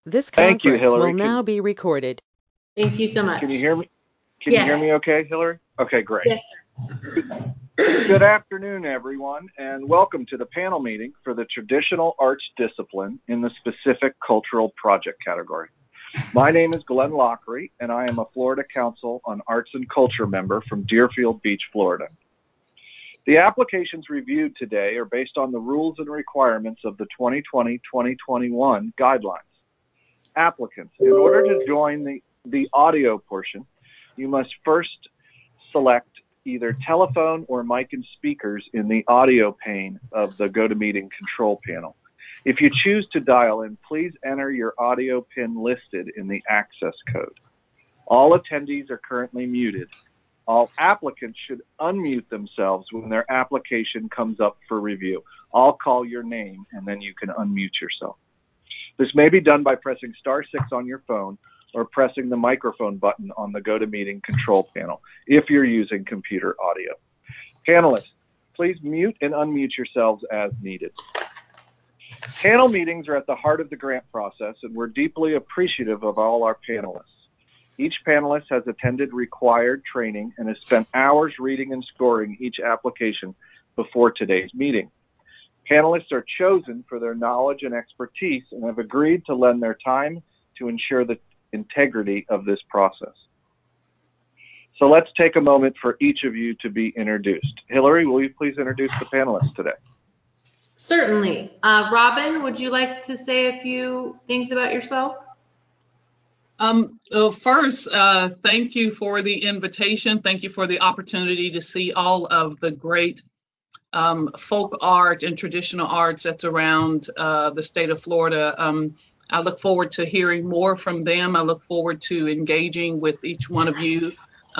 This Thank you, conference will Hillary. now be recorded. Thank you so much. Can you hear me? Can Yes. you hear me okay, Hillary? Okay, great. Yes, sir. Good afternoon, everyone, and welcome to the panel meeting for the traditional arts discipline in the specific cultural project category. My name is Glenn Lockery, and I am a Florida Council on Arts and Culture member from Deerfield Beach, Florida. The applications reviewed today are based on the rules and requirements of the 2020-2021 guidelines. Applicants, in order to join the audio portion, you must first select either telephone or mic and speakers in the audio pane of the GoToMeeting control panel. If you choose to dial in, please enter your audio pin listed in the access code. All attendees are currently muted. All applicants should unmute themselves when their application comes up for review. I'll call your name and then you can unmute yourself. This may be done by pressing *6 on your phone or pressing the microphone button on the GoToMeeting control panel if you're using computer audio. Panelists, please mute and unmute yourselves as needed. Panel meetings are at the heart of the grant process, and we're deeply appreciative of all our panelists. Each panelist has attended required training and has spent hours reading and scoring each application before today's meeting. Panelists are chosen for their knowledge and expertise and have agreed to lend their time to ensure the integrity of this process. So let's take a moment for each of you to be introduced. Hillary, will you please introduce the panelists today? certainly. Robin, would you like to say a few things about yourself? First, thank you for the invitation. Thank you for the opportunity to see all of the great folk art and traditional arts that's around the state of Florida. I look forward to hearing more from them. I look forward to engaging with each one of you.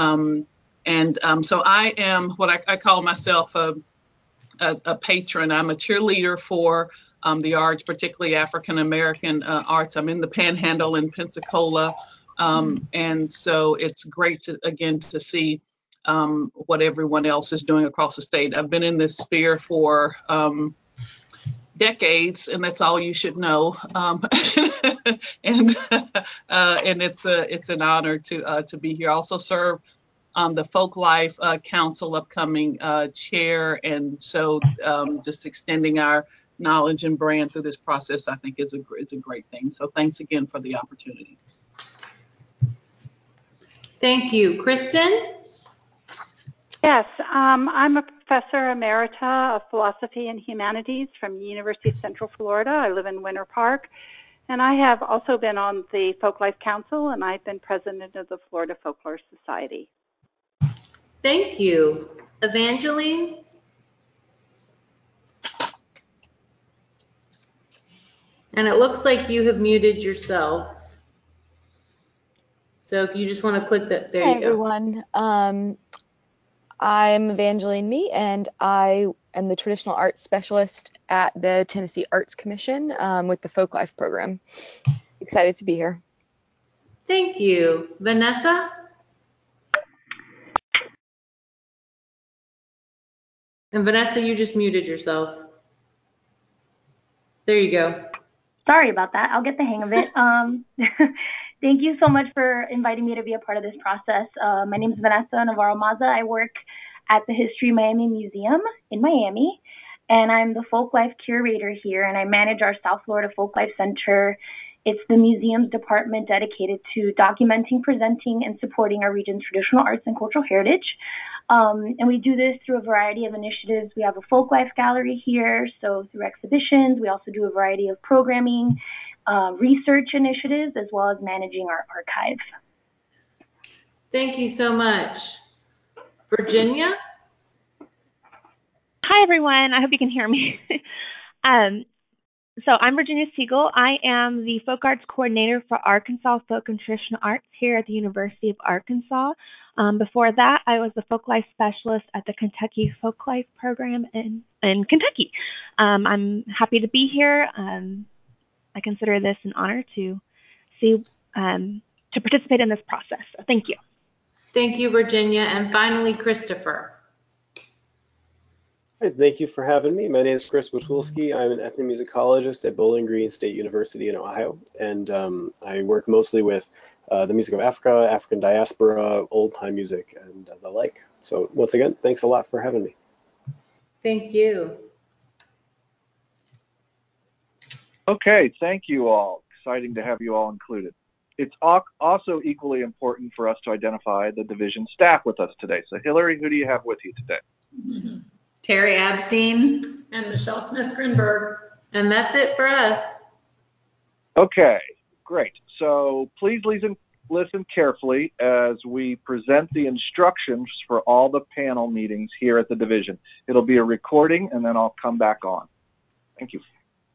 So I am what I call myself a patron. I'm a cheerleader for the arts, particularly African-American arts. I'm in the Panhandle in Pensacola. And so it's great to see what everyone else is doing across the state. I've been in this sphere for decades, and that's all you should know. And it's an honor to be here. I also serve on the Folklife Council upcoming chair, and so just extending our knowledge and brand through this process, I think, is a great thing. So thanks again for the opportunity. Thank you. Kristen? Yes, I'm a professor emerita of philosophy and humanities from the University of Central Florida. I live in Winter Park, and I have also been on the Folklife Council, and I've been president of the Florida Folklore Society. Thank you. Evangeline? And it looks like you have muted yourself. So if you just want to click that, there you go. Hi, everyone. I'm Evangeline Mee, and I am the traditional arts specialist at the Tennessee Arts Commission with the Folklife program. Excited to be here. Thank you. Vanessa? And Vanessa, you just muted yourself. There you go. Sorry about that. I'll get the hang of it. Thank you so much for inviting me to be a part of this process. My name is Vanessa Navarro-Maza. I work at the History Miami Museum in Miami, and I'm the Folklife curator here, and I manage our South Florida Folklife Center. It's the museum's department dedicated to documenting, presenting, and supporting our region's traditional arts and cultural heritage. And we do this through a variety of initiatives. We have a Folklife gallery here, so through exhibitions. We also do a variety of programming, research initiatives, as well as managing our archive. Thank you so much. Virginia? Hi, everyone. I hope you can hear me. So I'm Virginia Siegel. I am the Folk Arts Coordinator for Arkansas Folk and Traditional Arts here at the University of Arkansas. Before that, I was the Folklife Specialist at the Kentucky Folklife Program in Kentucky. I'm happy to be here. I consider this an honor to participate in this process. So thank you. Thank you, Virginia. And finally, Christopher. Hi, thank you for having me. My name is Chris Witulski. I'm an ethnomusicologist at Bowling Green State University in Ohio, and I work mostly with the music of Africa, African diaspora, old-time music, and the like. So once again, thanks a lot for having me. Thank you. Okay, thank you all. Exciting to have you all included. It's also equally important for us to identify the division staff with us today. So Hillary, who do you have with you today? Terry Abstein. And Michelle Smith-Grinberg. And that's it for us. Okay, great. So please listen carefully as we present the instructions for all the panel meetings here at the division. It'll be a recording, and then I'll come back on. Thank you.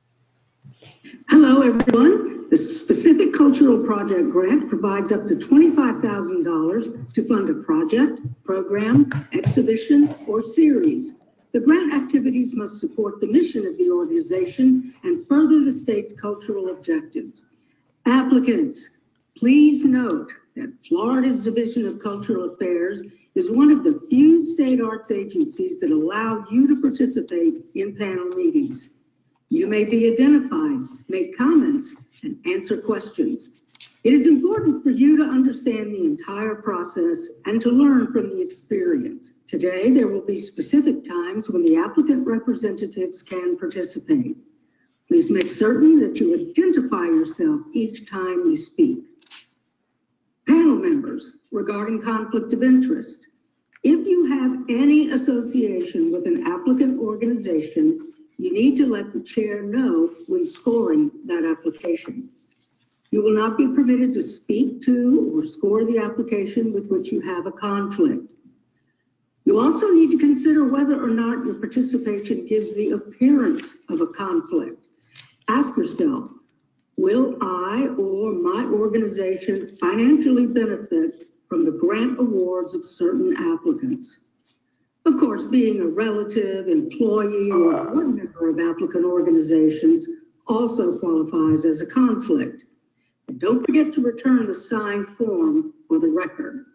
Hello, everyone. The Specific Cultural Project Grant provides up to $25,000 to fund a project, program, exhibition, or series. The grant activities must support the mission of the organization and further the state's cultural objectives. Applicants, please note that Florida's Division of Cultural Affairs is one of the few state arts agencies that allow you to participate in panel meetings. You may be identified, make comments, and answer questions. It is important for you to understand the entire process and to learn from the experience. Today, there will be specific times when the applicant representatives can participate. Please make certain that you identify yourself each time you speak. Panel members, regarding conflict of interest. If you have any association with an applicant organization, you need to let the chair know when scoring that application. You will not be permitted to speak to or score the application with which you have a conflict. You also need to consider whether or not your participation gives the appearance of a conflict. Ask yourself, will I or my organization financially benefit from the grant awards of certain applicants? Of course, being a relative, employee, or board member of applicant organizations also qualifies as a conflict. And don't forget to return the signed form for the record.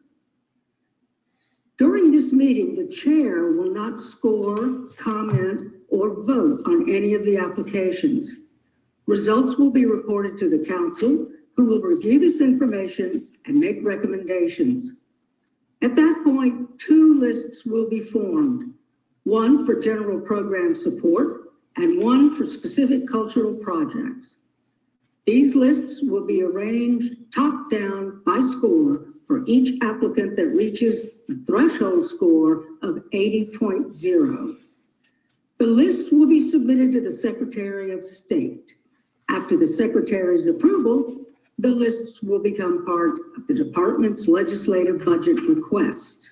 During this meeting, the chair will not score, comment, or vote on any of the applications. Results will be reported to the council, who will review this information and make recommendations. At that point, 2 lists will be formed, one for general program support and one for specific cultural projects. These lists will be arranged top down by score for each applicant that reaches the threshold score of 80.0. The list will be submitted to the Secretary of State. After the Secretary's approval, the lists will become part of the department's legislative budget request.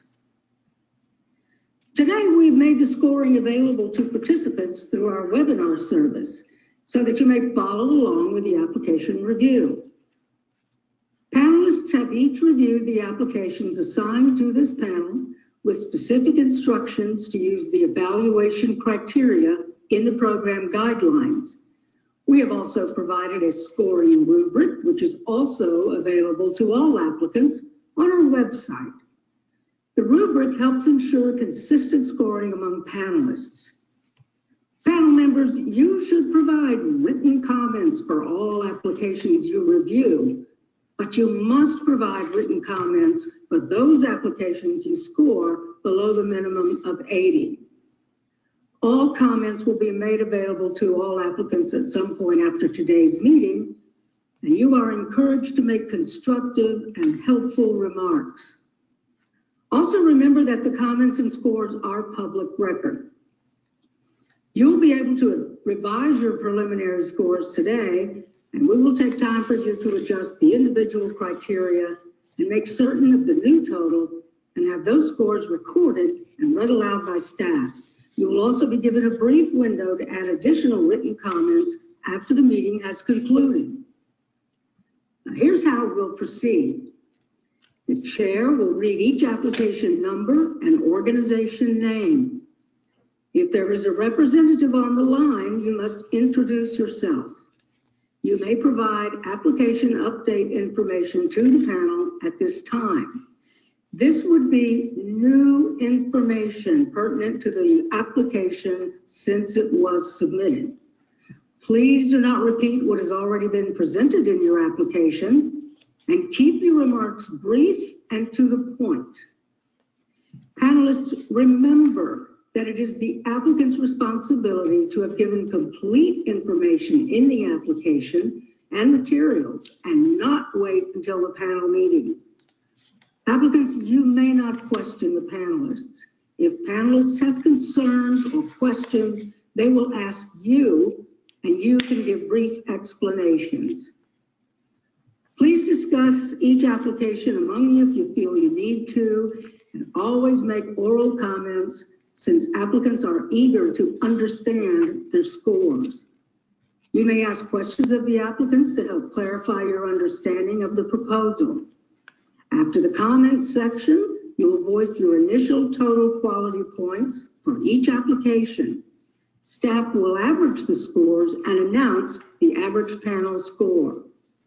Today, we've made the scoring available to participants through our webinar service so that you may follow along with the application review. Panelists have each reviewed the applications assigned to this panel with specific instructions to use the evaluation criteria in the program guidelines. We have also provided a scoring rubric, which is also available to all applicants on our website. The rubric helps ensure consistent scoring among panelists. Panel members, you should provide written comments for all applications you review, but you must provide written comments for those applications you score below the minimum of 80. All comments will be made available to all applicants at some point after today's meeting, and you are encouraged to make constructive and helpful remarks. Also remember that the comments and scores are public record. You'll be able to revise your preliminary scores today, and we will take time for you to adjust the individual criteria and make certain of the new total and have those scores recorded and read aloud by staff. You will also be given a brief window to add additional written comments after the meeting has concluded. Now, here's how we'll proceed. The chair will read each application number and organization name. If there is a representative on the line, you must introduce yourself. You may provide application update information to the panel at this time. This would be new information pertinent to the application since it was submitted. Please do not repeat what has already been presented in your application, and keep your remarks brief and to the point. Panelists, remember that it is the applicant's responsibility to have given complete information in the application and materials and not wait until the panel meeting. Applicants, you may not question the panelists. If panelists have concerns or questions, they will ask you, and you can give brief explanations. Please discuss each application among you if you feel you need to, and always make oral comments since applicants are eager to understand their scores. You may ask questions of the applicants to help clarify your understanding of the proposal. After the comments section, you will voice your initial total quality points for each application. Staff will average the scores and announce the average panel score.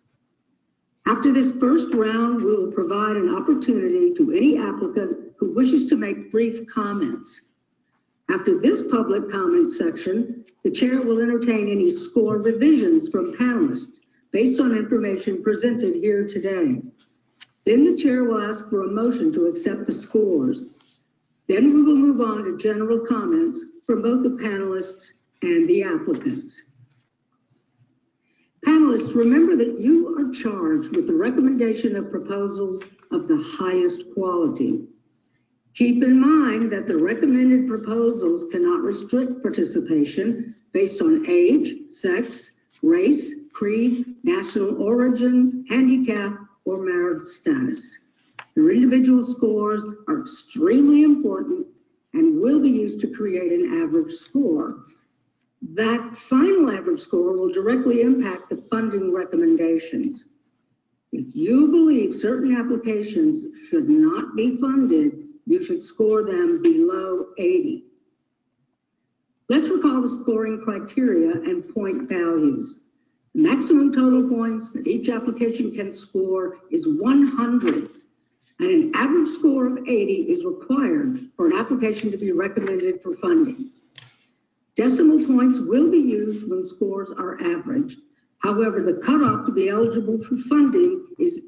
After this first round, we will provide an opportunity to any applicant who wishes to make brief comments. After this public comment section, the chair will entertain any score revisions from panelists based on information presented here today. Then the chair will ask for a motion to accept the scores. Then we will move on to general comments from both the panelists and the applicants. Panelists, remember that you are charged with the recommendation of proposals of the highest quality. Keep in mind that the recommended proposals cannot restrict participation based on age, sex, race, creed, national origin, handicap, or marriage status. Your individual scores are extremely important and will be used to create an average score. That final average score will directly impact the funding recommendations. If you believe certain applications should not be funded, you should score them below 80. Let's recall the scoring criteria and point values. The maximum total points that each application can score is 100, and an average score of 80 is required for an application to be recommended for funding. Decimal points will be used when scores are averaged. However, the cutoff to be eligible for funding is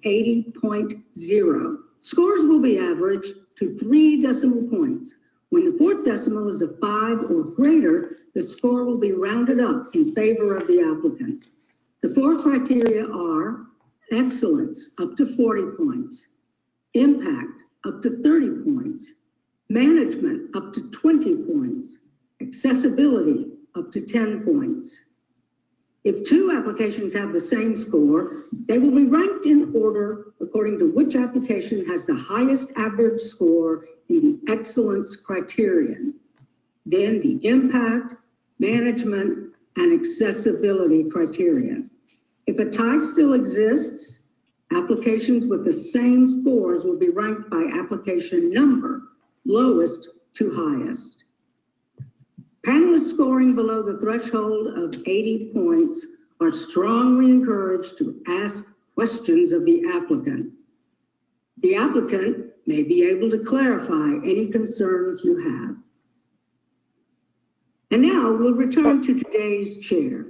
80.0. Scores will be averaged to 3 decimal points. When the fourth decimal is a 5 or greater, the score will be rounded up in favor of the applicant. The 4 criteria are excellence, up to 40 points, impact, up to 30 points, management, up to 20 points, accessibility, up to 10 points. If 2 applications have the same score, they will be ranked in order according to which application has the highest average score in the excellence criterion. Then the impact, management, and accessibility criterion. If a tie still exists, applications with the same scores will be ranked by application number, lowest to highest. Panelists scoring below the threshold of 80 points are strongly encouraged to ask questions of the applicant. The applicant may be able to clarify any concerns you have. And now we'll return to today's chair.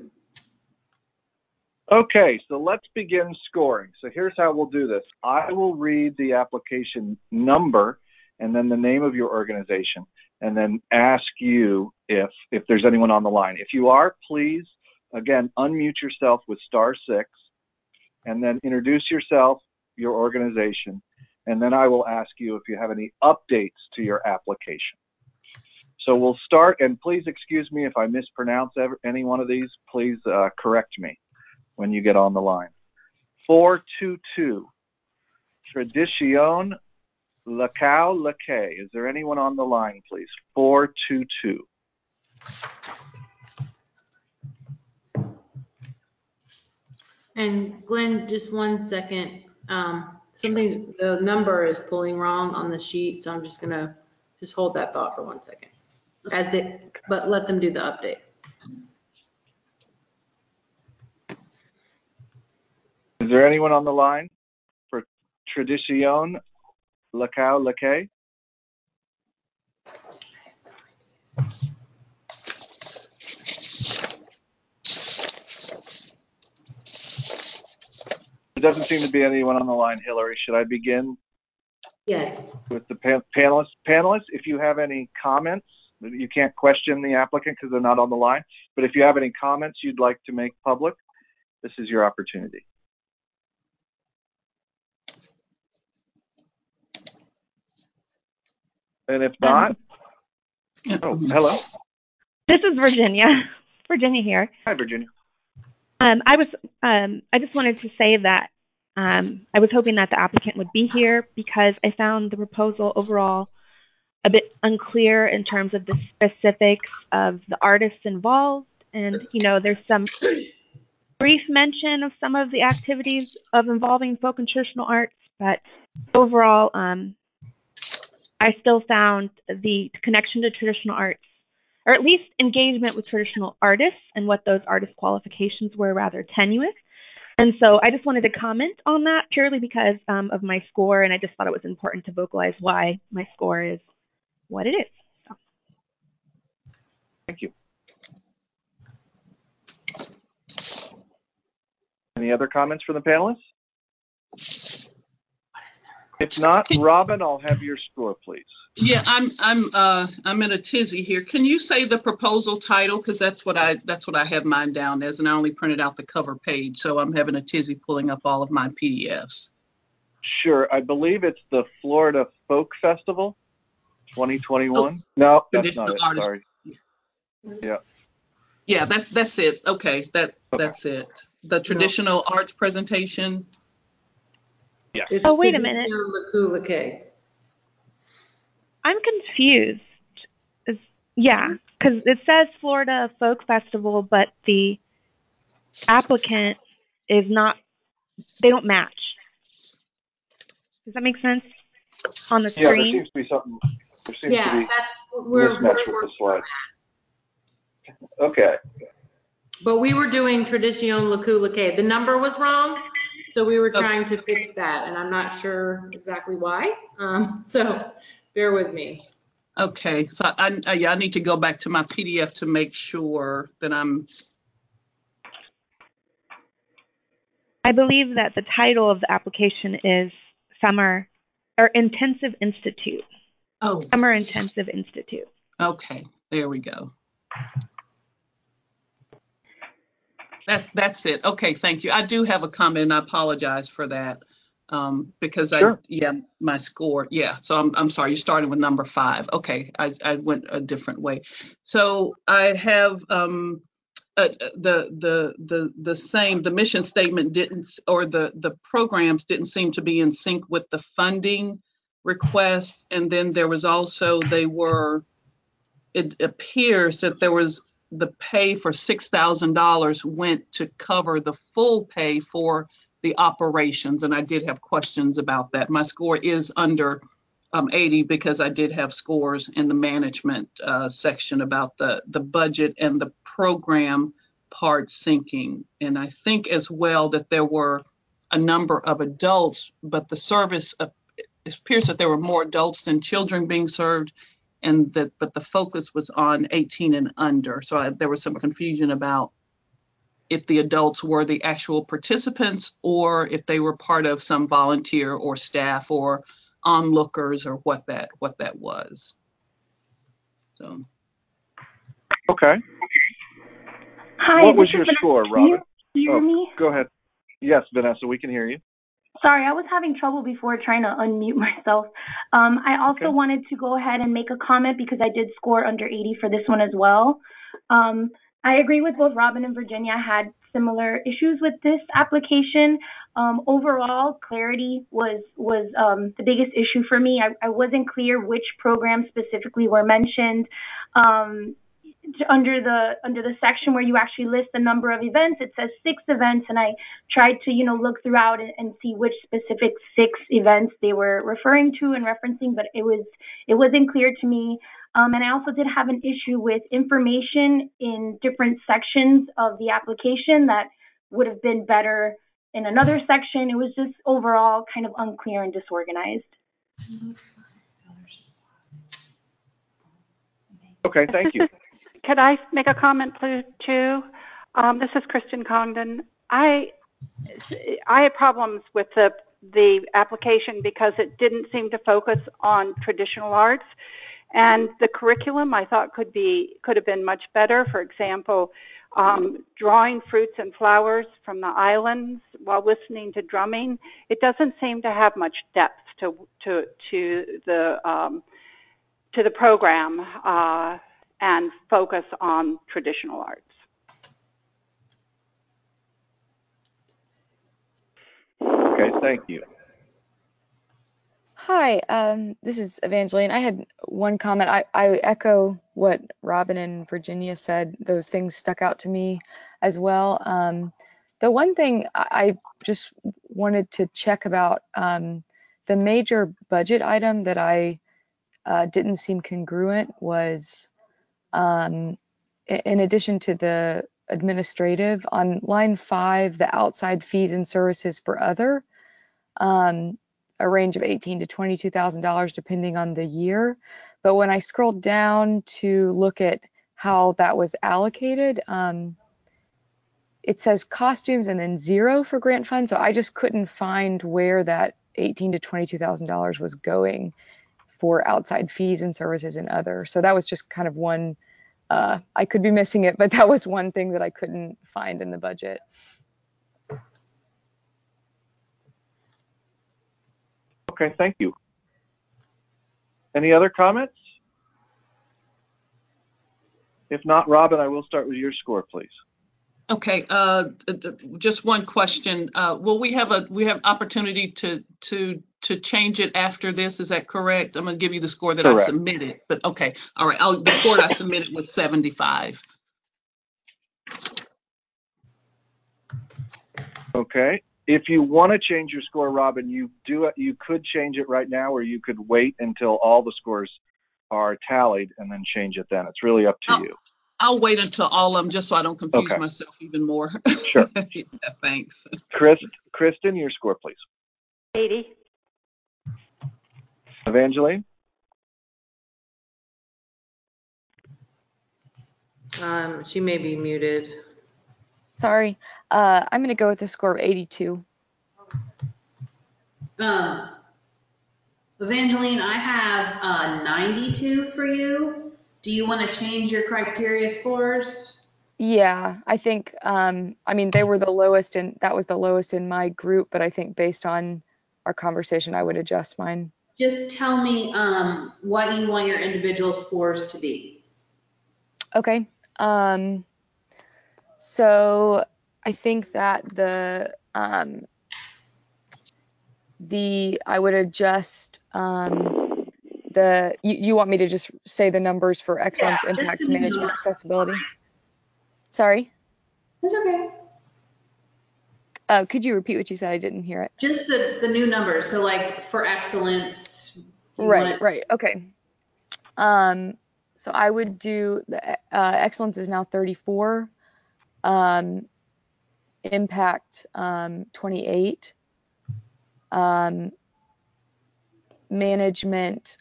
Okay, so let's begin scoring. So here's how we'll do this. I will read the application number and then the name of your organization, and then ask you if there's anyone on the line. If you are, please, again, unmute yourself with *6, and then introduce yourself, your organization, and then I will ask you if you have any updates to your application. So we'll start, and please excuse me if I mispronounce any one of these. Please correct me when you get on the line. 422, Tradicion Lacau Lacay. Is there anyone on the line, please? 422. And Glenn, just 1 second. The number is pulling wrong on the sheet, so I'm just gonna hold that thought for 1 second. But let them do the update. Is there anyone on the line for Tradicion Lakay. There doesn't seem to be anyone on the line, Hillary. Should I begin? Yes. With the panelists? Panelists, if you have any comments, you can't question the applicant because they're not on the line, but if you have any comments you'd like to make public, this is your opportunity. And if not, hello. This is Virginia. Virginia here. Hi, Virginia. I just wanted to say that I was hoping that the applicant would be here because I found the proposal overall a bit unclear in terms of the specifics of the artists involved. And, you know, there's some brief mention of some of the activities of involving folk and traditional arts, but overall, I still found the connection to traditional arts, or at least engagement with traditional artists and what those artist qualifications were, rather tenuous. And so I just wanted to comment on that purely because of my score, and I just thought it was important to vocalize why my score is what it is. So. Thank you. Any other comments from the panelists? If not, Robin, I'll have your score, please. Yeah, I'm in a tizzy here. Can you say the proposal title? Because that's what I have mine down as, and I only printed out the cover page, so I'm having a tizzy pulling up all of my PDFs. Sure, I believe it's the Florida Folk Festival 2021. Oh, no, that's not it. Artist. Sorry. Yeah. Yeah, that's it. Okay, that's it. The traditional arts presentation. Yeah. Oh, wait a minute. I'm confused. Yeah, because it says Florida Folk Festival, but the applicant is not, they don't match. Does that make sense on the screen? Yeah, there seems to be something. There seems to be mismatch with the slides. Okay. But we were doing Tradition Laku. The number was wrong, so we were trying to fix that, and I'm not sure exactly why. So bear with me. Okay, so I need to go back to my PDF to make sure that I'm. I believe that the title of the application is Summer or Intensive Institute. Oh. Summer Intensive Institute. Okay, there we go. That's it. Okay, thank you. I do have a comment, and I apologize for that. Because sure. My score. Yeah, so I'm sorry. You started with number 5. Okay, I went a different way. So I have the same. The mission statement didn't, or the programs didn't seem to be in sync with the funding request. And then there was also it appears that there was the pay for $6,000 went to cover the full pay for the operations, and I did have questions about that. My score is under 80 because I did have scores in the management section about the budget and the program part syncing. And I think as well that there were a number of adults, but the service, it appears that there were more adults than children being served, but the focus was on 18 and under. So there was some confusion about if the adults were the actual participants or if they were part of some volunteer or staff or onlookers or what that was. So. Okay. Hi. What was your score, Robin? Can you hear me? Go ahead. Yes, Vanessa, we can hear you. Sorry, I was having trouble before trying to unmute myself. I also wanted to go ahead and make a comment because I did score under 80 for this one as well. I agree with both Robin and Virginia. I had similar issues with this application. Overall, clarity was the biggest issue for me. I wasn't clear which programs specifically were mentioned. Under the section where you actually list the number of events, it says 6 events, and I tried to look throughout and see which specific 6 events they were referring to and referencing, but it wasn't clear to me. And I also did have an issue with information in different sections of the application that would have been better in another section. It was just overall kind of unclear and disorganized. Okay, thank you. Could I make a comment, please, too? This is Kristen Congdon. I had problems with the application because it didn't seem to focus on traditional arts, and the curriculum I thought could have been much better. For example, drawing fruits and flowers from the islands while listening to drumming. It doesn't seem to have much depth to the program and focus on traditional arts. Okay, thank you. Hi, this is Evangeline. I had one comment. I echo what Robin and Virginia said. Those things stuck out to me as well. The one thing I just wanted to check about, the major budget item that I didn't seem congruent was, in addition to the administrative, on line 5, the outside fees and services for other, a range of $18,000 to $22,000 depending on the year. But when I scrolled down to look at how that was allocated, it says costumes and then 0 for grant funds. So I just couldn't find where that $18,000 to $22,000 was going for outside fees and services and other. So that was just kind of one, I could be missing it, but that was one thing that I couldn't find in the budget. Okay, thank you. Any other comments? If not, Robin, I will start with your score, please. Okay, just one question. Will we have opportunity to change it after this? Is that correct? I'm going to give you the score that Correct. I submitted. But okay, all right. The score that I submitted was 75. Okay. If you want to change your score, Robin, you could change it right now, or you could wait until all the scores are tallied and then change it then. It's really up to you. I'll wait until all of them just so I don't confuse myself even more. Sure. Yeah, thanks. Kristen, your score, please. 80. Evangeline? She may be muted. Sorry. I'm going to go with a score of 82. Evangeline, I have 92 for you. Do you want to change your criteria scores? Yeah, I think, I mean, they were the lowest, and that was the lowest in my group, but I think based on our conversation, I would adjust mine. Just tell me what you want your individual scores to be. Okay. So I think that I would adjust you want me to just say the numbers for excellence, impact, management, accessibility? Sorry? That's okay. Could you repeat what you said? I didn't hear it. Just the new numbers. So like for excellence. Right. Okay. So I would do the excellence is now 34. Impact 28. Management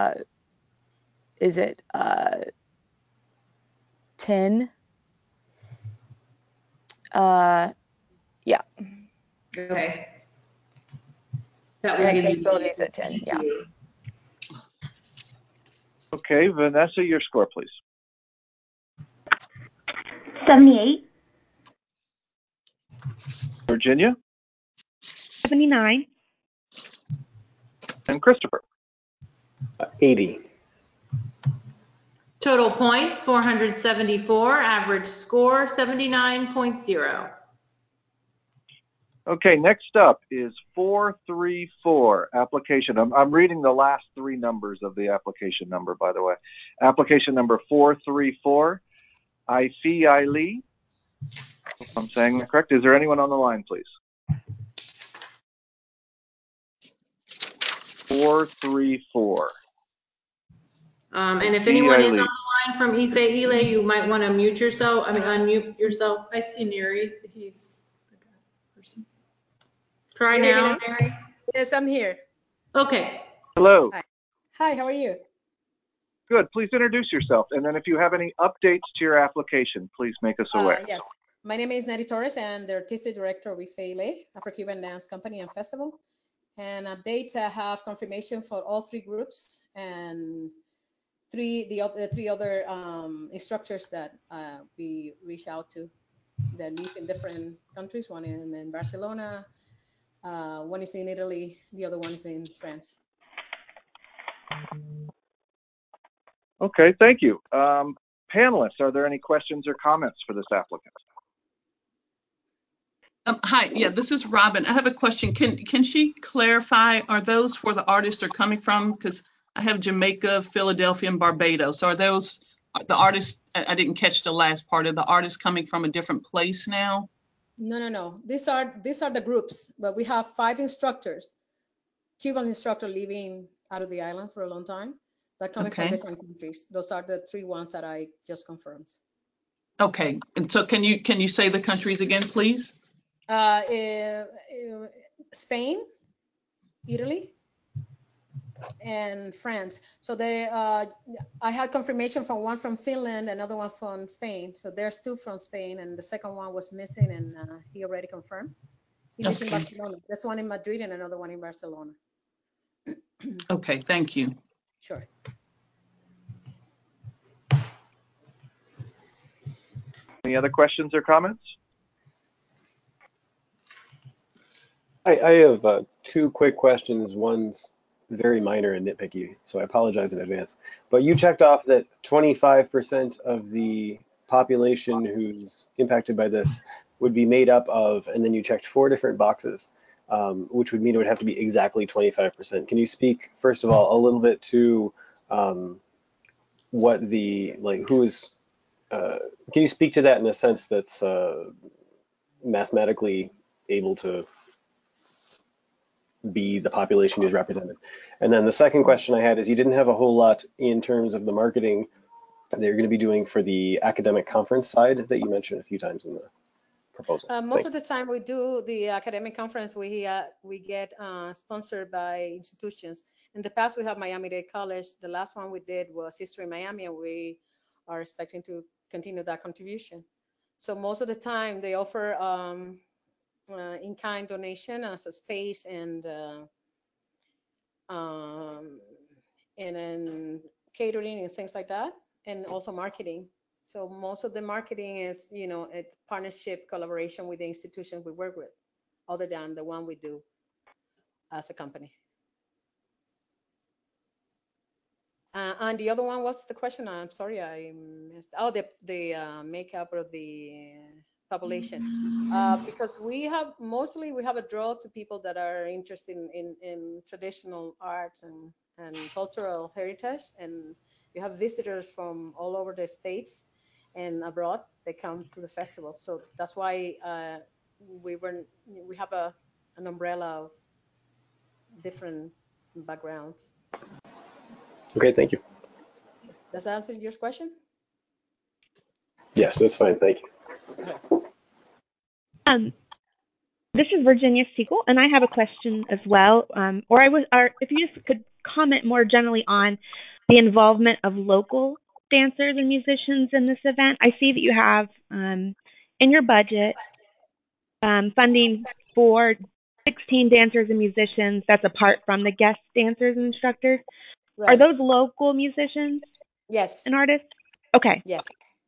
is it 10? Yeah. Okay. That would give accessibility is at 10. Yeah. Okay, Vanessa, your score, please. 78. Virginia? 79. And Christopher? 80. Total points, 474. Average score, 79.0. Okay, next up is 434 application. I'm reading the last 3 numbers of the application number, by the way. Application number 434, Ifi Lee. If I'm saying that correct. Is there anyone on the line, please? 434. And if anyone is on the line from Ife Ile, you might want to unmute yourself. I see Neri. He's the person. Try now, Neri. Yes, I'm here. Okay. Hello. Hi. Hi, how are you? Good. Please introduce yourself. And then if you have any updates to your application, please make us aware. Yes. My name is Neri Torres, and the artistic director with FEILE, Afro-Cuban Dance Company and Festival. And updates, I have confirmation for all three groups and the three other instructors that we reach out to that live in different countries. One in Barcelona, one is in Italy, the other one is in France. Okay, thank you. Panelists, are there any questions or comments for this applicant? Hi, yeah, this is Robin. I have a question. Can she clarify, are those where the artists are coming from? Because I have Jamaica, Philadelphia, and Barbados. Are those the artists? I didn't catch the last part. Are the artists coming from a different place now? No. These are the groups, but we have 5 instructors, Cuban instructor living out of the island for a long time. They're coming from different countries. Those are the 3 ones that I just confirmed. Okay, and so can you say the countries again, please? Spain, Italy, and France. So I had confirmation from one from Finland, another one from Spain. So there's 2 from Spain, and the second one was missing, and he already confirmed. He lives in Barcelona. There's one in Madrid and another one in Barcelona. Okay, thank you. Sure. Any other questions or comments? I have 2 quick questions. One's very minor and nitpicky, so I apologize in advance. But you checked off that 25% of the population who's impacted by this would be made up of, and then you checked 4 different boxes, which would mean it would have to be exactly 25%. Can you speak, first of all, a little bit to what the, like, who is, can you speak to that in a sense that's mathematically able to be the population who's represented? And then the second question I had is, you didn't have a whole lot in terms of the marketing that you're going to be doing for the academic conference side that you mentioned a few times in the proposal. Most of the time we do the academic conference, we get sponsored by institutions. In the past, we have Miami-Dade College. The last one we did was History Miami, and we are expecting to continue that contribution. So most of the time they offer in-kind donation as a space and catering and things like that, and also marketing. So most of the marketing is, a partnership collaboration with the institutions we work with, other than the one we do as a company. And the other one was the question. I'm sorry, I missed. Oh, the makeup of the population. Because we have a draw to people that are interested in traditional arts and cultural heritage, and you have visitors from all over the states and abroad. They come to the festival, so that's why we have an umbrella of different backgrounds. Okay, thank you. Does that answer your question? Yes, that's fine. Thank you. Okay. This is Virginia Siegel, and I have a question as well. If you just could comment more generally on the involvement of local dancers and musicians in this event. I see that you have in your budget funding for 16 dancers and musicians. That's apart from the guest dancers and instructors. Right. Are those local musicians? Yes. And artists? Okay. Yes.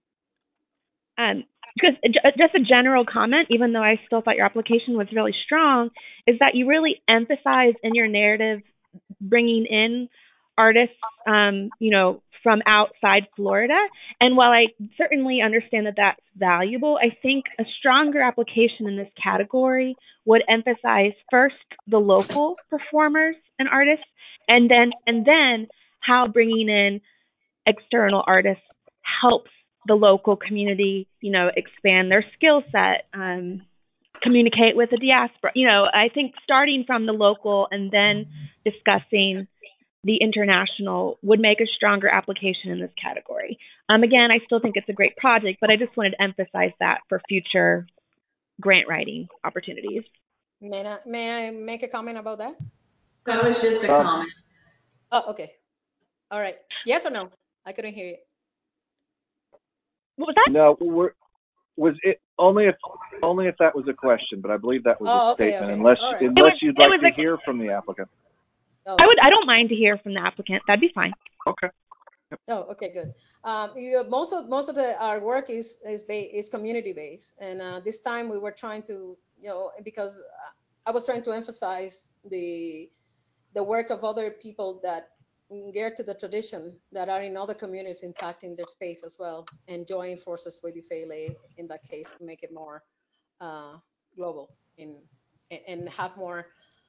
Because just a general comment, even though I still thought your application was really strong, is that you really emphasize in your narrative bringing in artists, from outside Florida. And while I certainly understand that that's valuable, I think a stronger application in this category would emphasize first the local performers and artists, and then how bringing in external artists helps the local community, expand their skill set, communicate with the diaspora. I think starting from the local and then discussing the international would make a stronger application in this category. Again, I still think it's a great project, but I just wanted to emphasize that for future grant writing opportunities. May I make a comment about that? That was just a comment. Oh, okay. All right. Yes or no? I couldn't hear you. What was that? No, was it only if that was a question, but I believe that was a Okay, statement. okay. Unless All right. you'd like to hear from the applicant. Oh. I don't mind to hear from the applicant. That'd be fine. Okay. Oh, okay, good. Most of our work is community based, and this time we were trying to, because I was trying to emphasize the work of other people that geared to the tradition that are in other communities impacting their space as well, and join forces with IFELE in that case to make it more global and have more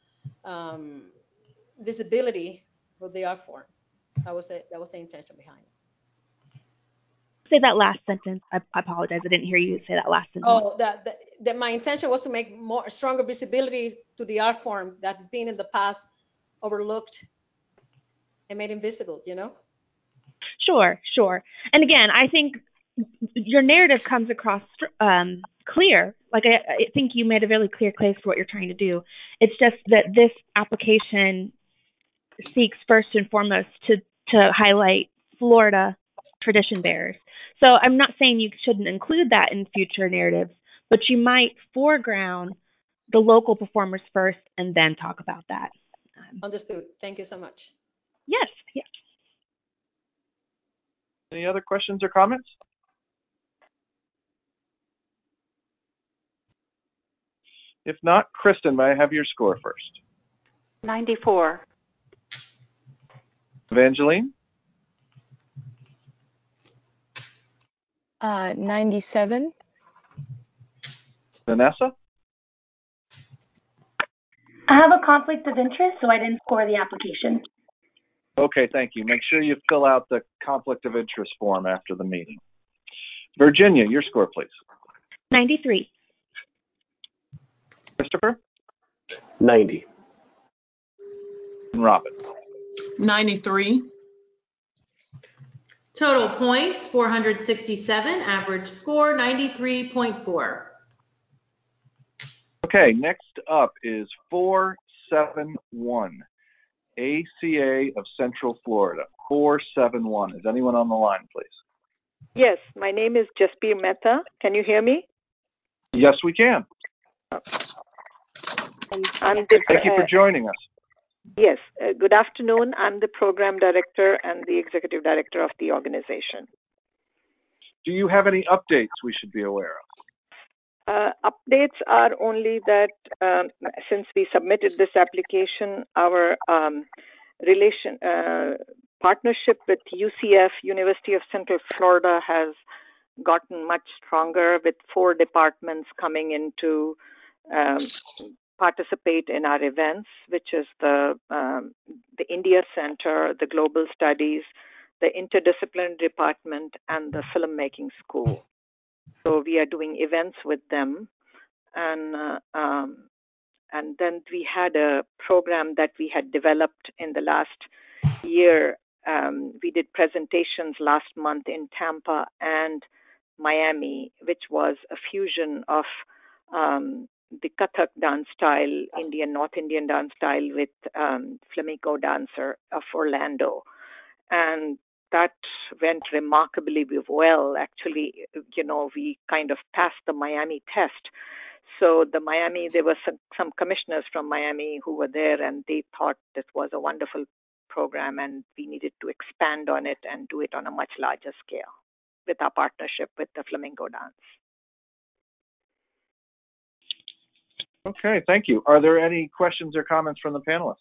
visibility of the art form. That was the intention behind it. Say that last sentence. I apologize. I didn't hear you say that last sentence. Oh, that my intention was to make stronger visibility to the art form that's been in the past overlooked and made invisible, Sure. And again, I think your narrative comes across clear. Like I think you made a really clear case for what you're trying to do. It's just that this application seeks first and foremost to highlight Florida tradition bearers. So I'm not saying you shouldn't include that in future narratives, but you might foreground the local performers first and then talk about that. Understood. Thank you so much. Yes. Any other questions or comments? If not, Kristen, may I have your score first? 94. Evangeline? 97. Vanessa? I have a conflict of interest, so I didn't score the application. Okay, thank you. Make sure you fill out the conflict of interest form after the meeting. Virginia, your score, please. 93. Christopher? 90. And Robin? 93. Total points, 467. Average score, 93.4. Okay, next up is 471, ACA of Central Florida. 471. Is anyone on the line, please? Yes, my name is Jaspir Mehta. Can you hear me? Yes, we can. Thank you for joining us. Yes, good afternoon. I'm the program director and the executive director of the organization. Do you have any updates we should be aware of? Updates are only that since we submitted this application, our partnership with UCF, University of Central Florida, has gotten much stronger, with 4 departments coming in to participate in our events, which is the India Center, the Global Studies, the Interdisciplinary Department, and the Filmmaking School. So we are doing events with them, and then we had a program that we had developed in the last year. We did presentations last month in Tampa and Miami, which was a fusion of the Kathak dance style, North Indian dance style, with flamenco dancer of Orlando. And that went remarkably well. Actually, we kind of passed the Miami test. So there were some commissioners from Miami who were there, and they thought this was a wonderful program, and we needed to expand on it and do it on a much larger scale with our partnership with the flamenco dance. Okay, thank you. Are there any questions or comments from the panelists?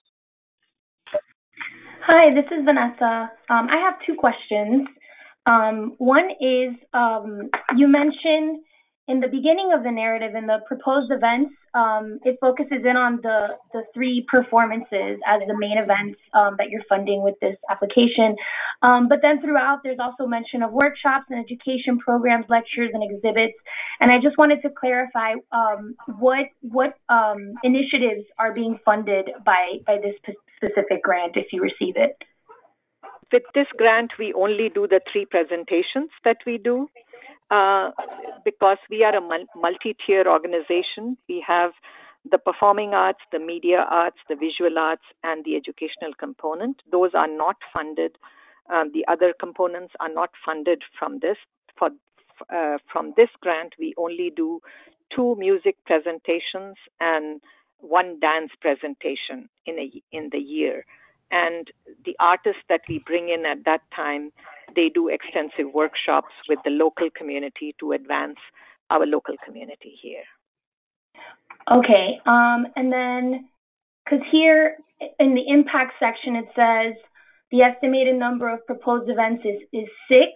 Hi, this is Vanessa. I have 2 questions. One is, you mentioned in the beginning of the narrative, in the proposed events, it focuses in on the 3 performances as the main events that you're funding with this application. But then throughout, there's also mention of workshops and education programs, lectures, and exhibits. And I just wanted to clarify what initiatives are being funded by this specific grant if you receive it. With this grant, we only do the 3 presentations that we do. Because we are a multi-tier organization, we have The performing arts, the media arts, the visual arts, and the educational component, those are not funded. The other components are not funded from this. From this grant, we only do 2 music presentations and 1 dance presentation in the year. And the artists that we bring in at that time, they do extensive workshops with the local community to advance our local community here. Okay, and then, because here in the impact section it says the estimated number of proposed events is 6.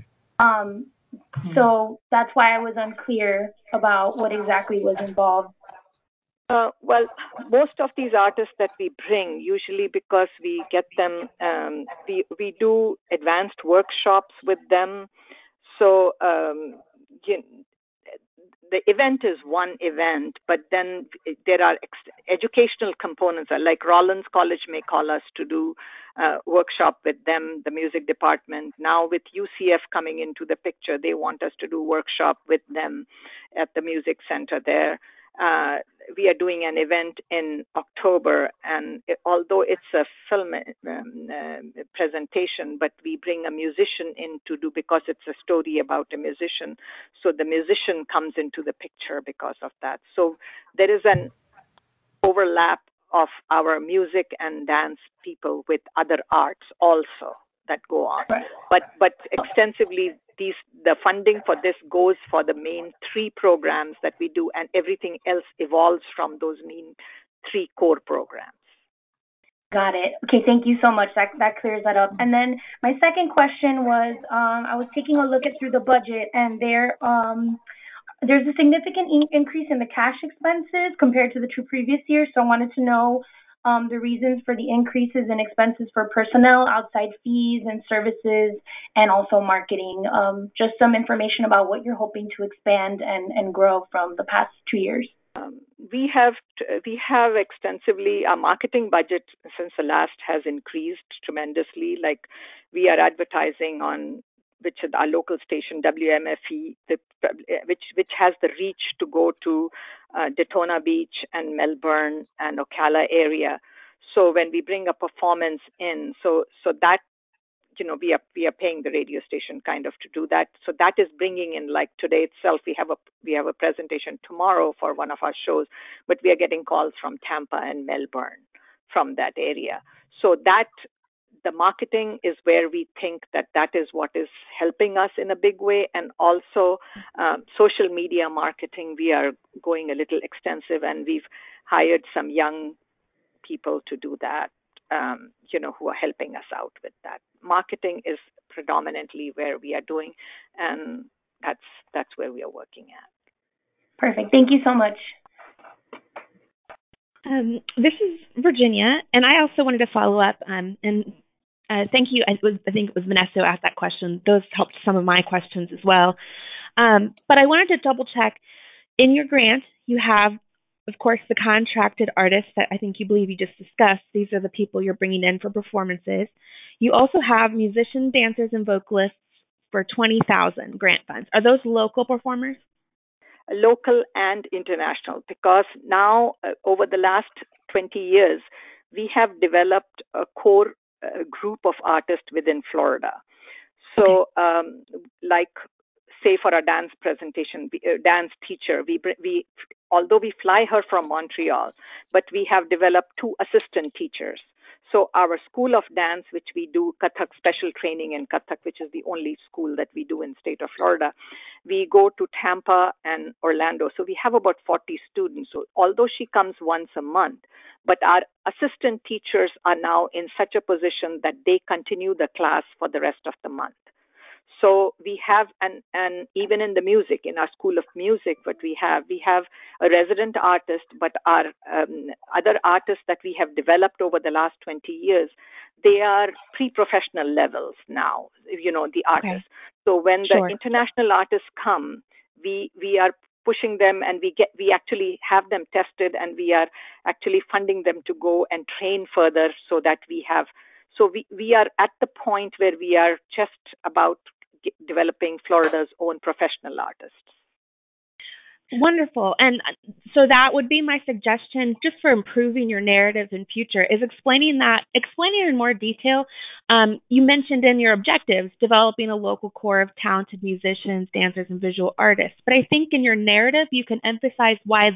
So that's why I was unclear about what exactly was involved. Well, most of these artists that we bring, usually because we get them, we do advanced workshops with them. So the event is one event, but then there are educational components. Like Rollins College may call us to do workshop with them, the music department. Now with UCF coming into the picture, they want us to do workshop with them at the music center there. We are doing an event in October, and although it's a film presentation, but we bring a musician in to do, because it's a story about a musician. So the musician comes into the picture because of that. So there is an overlap of our music and dance people with other arts also that go on. But extensively, the funding for this goes for the main 3 programs that we do, and everything else evolves from those main 3 core programs. Got it. Okay, thank you so much. That clears that up. And then my second question was, I was taking a look through the budget, and there's a significant increase in the cash expenses compared to the 2 previous years. So I wanted to know the reasons for the increases in expenses for personnel, outside fees and services, and also marketing. Just some information about what you're hoping to expand and grow from the past 2 years. We have extensively, our marketing budget since the last has increased tremendously. Like, we are advertising on our local station, WMFE, which has the reach to go to Daytona Beach and Melbourne and Ocala area. So when we bring a performance in, so that, we are paying the radio station kind of to do that. So that is bringing in, like today itself, we have a presentation tomorrow for one of our shows, but we are getting calls from Tampa and Melbourne from that area. So that the marketing is where we think that is what is helping us in a big way. And also social media marketing, we are going a little extensive, and we've hired some young people to do that, who are helping us out with that. Marketing is predominantly where we are doing, and that's where we are working at. Perfect. Thank you so much. This is Virginia, and I also wanted to follow up, and thank you. I think it was Vanessa who asked that question. Those helped some of my questions as well. But I wanted to double check. In your grant, you have, of course, the contracted artists that I think you believe you just discussed. These are the people you're bringing in for performances. You also have musicians, dancers, and vocalists for $20,000 grant funds. Are those local performers? Local and international, because now over the last 20 years, we have developed a core group of artists within Florida. So, like, say for a dance presentation, dance teacher, we although we fly her from Montreal, but we have developed 2 assistant teachers. So our School of Dance, which we do Kathak special training in Kathak, which is the only school that we do in state of Florida, we go to Tampa and Orlando. So we have about 40 students. So although she comes once a month, but our assistant teachers are now in such a position that they continue the class for the rest of the month. So we have, and even in the music, in our School of Music, what we have a resident artist, but our other artists that we have developed over the last 20 years, they are pre-professional levels now, the artists. Okay. So when the international artists come, we are pushing them, and we actually have them tested, and we are actually funding them to go and train further, so that we are at the point where we are just about developing Florida's own professional artists. Wonderful. And so that would be my suggestion just for improving your narratives in future is explaining in more detail. You mentioned in your objectives developing a local core of talented musicians, dancers, and visual artists. But I think in your narrative, you can emphasize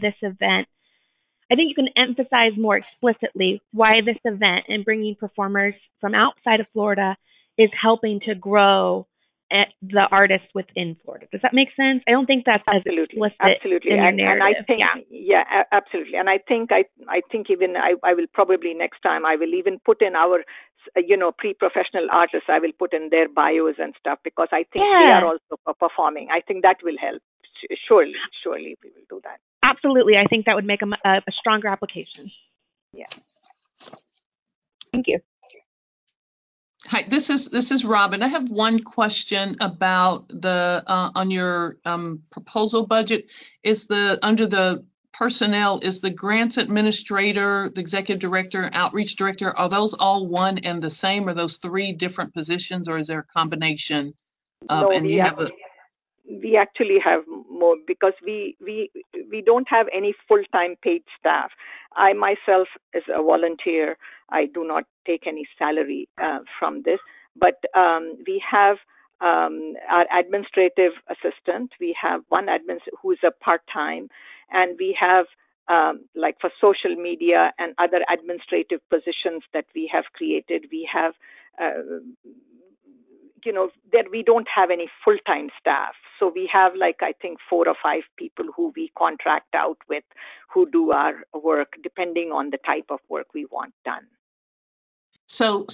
more explicitly why this event and bringing performers from outside of Florida is helping to grow the artists within Florida. Does that make sense? I don't think that's absolutely, as explicit absolutely. in your And narrative. I think, absolutely. And I think even I will probably next time I will even put in our, pre-professional artists. I will put in their bios and stuff because I think they are also performing. I think that will help. Surely we will do that. Absolutely. I think that would make a stronger application. Yeah. Thank you. Hi, this is Robin. I have one question about the on your proposal budget. Under the personnel, is the grants administrator, the executive director, outreach director, are those all one and the same? Are those three different positions, or is there a combination? No, we actually have more because we don't have any full-time paid staff. I myself is a volunteer. I do not take any salary from this, but we have our administrative assistant. We have one admin who is a part-time, and we have like for social media and other administrative positions that we have created. We have that we don't have any full-time staff. So we have I think 4 or 5 people who we contract out with who do our work depending on the type of work we want done. So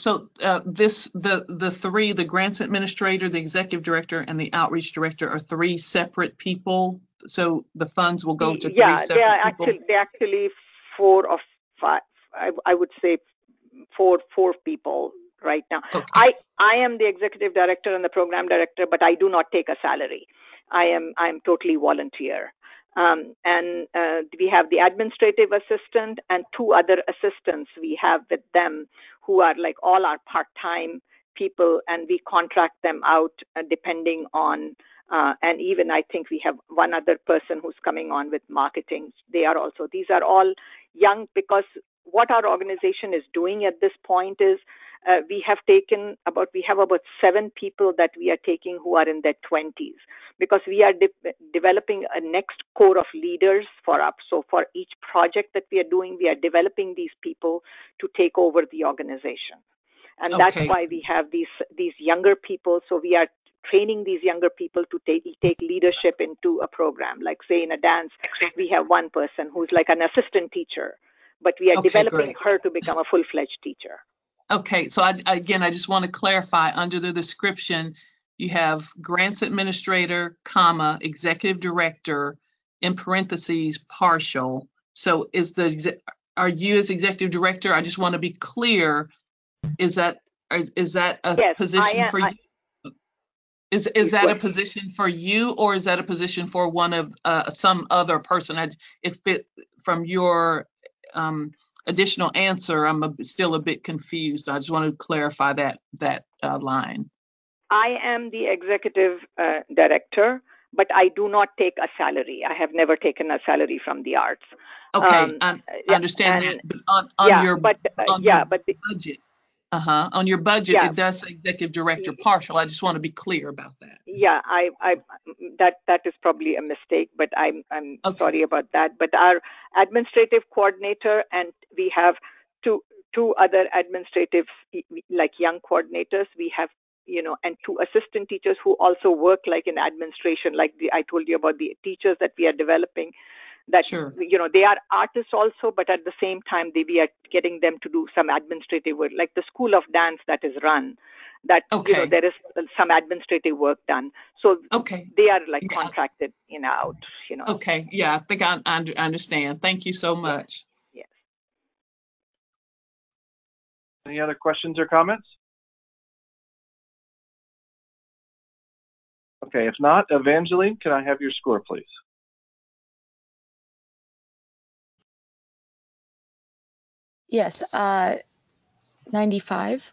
the three, the grants administrator, the executive director, and the outreach director are 3 separate people. So the funds will go to 3 separate people? Yeah, they're actually 4 or 5. I would say 4 people right now. Okay. I am the executive director and the program director, but I do not take a salary. I'm totally volunteer. And we have the administrative assistant and 2 other assistants we have with them who are all our part-time people, and we contract them out depending on, and even I think we have one other person who's coming on with marketing. These are all young, because what our organization is doing at this point is we have about 7 people that we are taking who are in their 20s, because we are developing a next core of leaders for us. So for each project that we are doing, we are developing these people to take over the organization. And that's why we have these younger people. So we are training these younger people to take leadership into a program. Like say in a dance, we have one person who's like an assistant teacher, but we are developing her to become a full-fledged teacher. Okay, so I just want to clarify, under the description, you have grants administrator, executive director, in parentheses, partial. So are you as executive director? I just want to be clear. Is that a position for you? Is that a position for you, or is that a position for one of some other person? From your additional answer, I'm still a bit confused. I just want to clarify that line. I am the executive director, but I do not take a salary. I have never taken a salary from the arts. Okay, I understand that. But on your budget, on your budget, it does say executive director partial. I just want to be clear about that. Yeah, that is probably a mistake, but I'm sorry about that. But our administrative coordinator, and we have two other administrative young coordinators. We have and 2 assistant teachers who also work in administration, I told you about the teachers that we are developing. That sure. They are artists also, but at the same time we are getting them to do some administrative work, like the School of Dance that is run. That there is some administrative work done. So they are contracted out. Okay, yeah, I think I understand. Thank you so much. Yes. Any other questions or comments? Okay, if not, Evangeline, can I have your score, please? Yes, 95.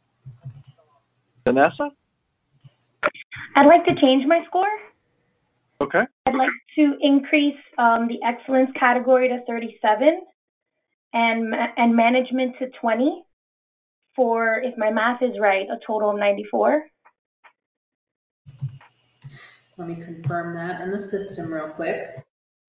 Vanessa? I'd like to change my score. Okay. I'd like to increase the excellence category to 37 and management to 20 for, if my math is right, a total of 94. Let me confirm that in the system real quick.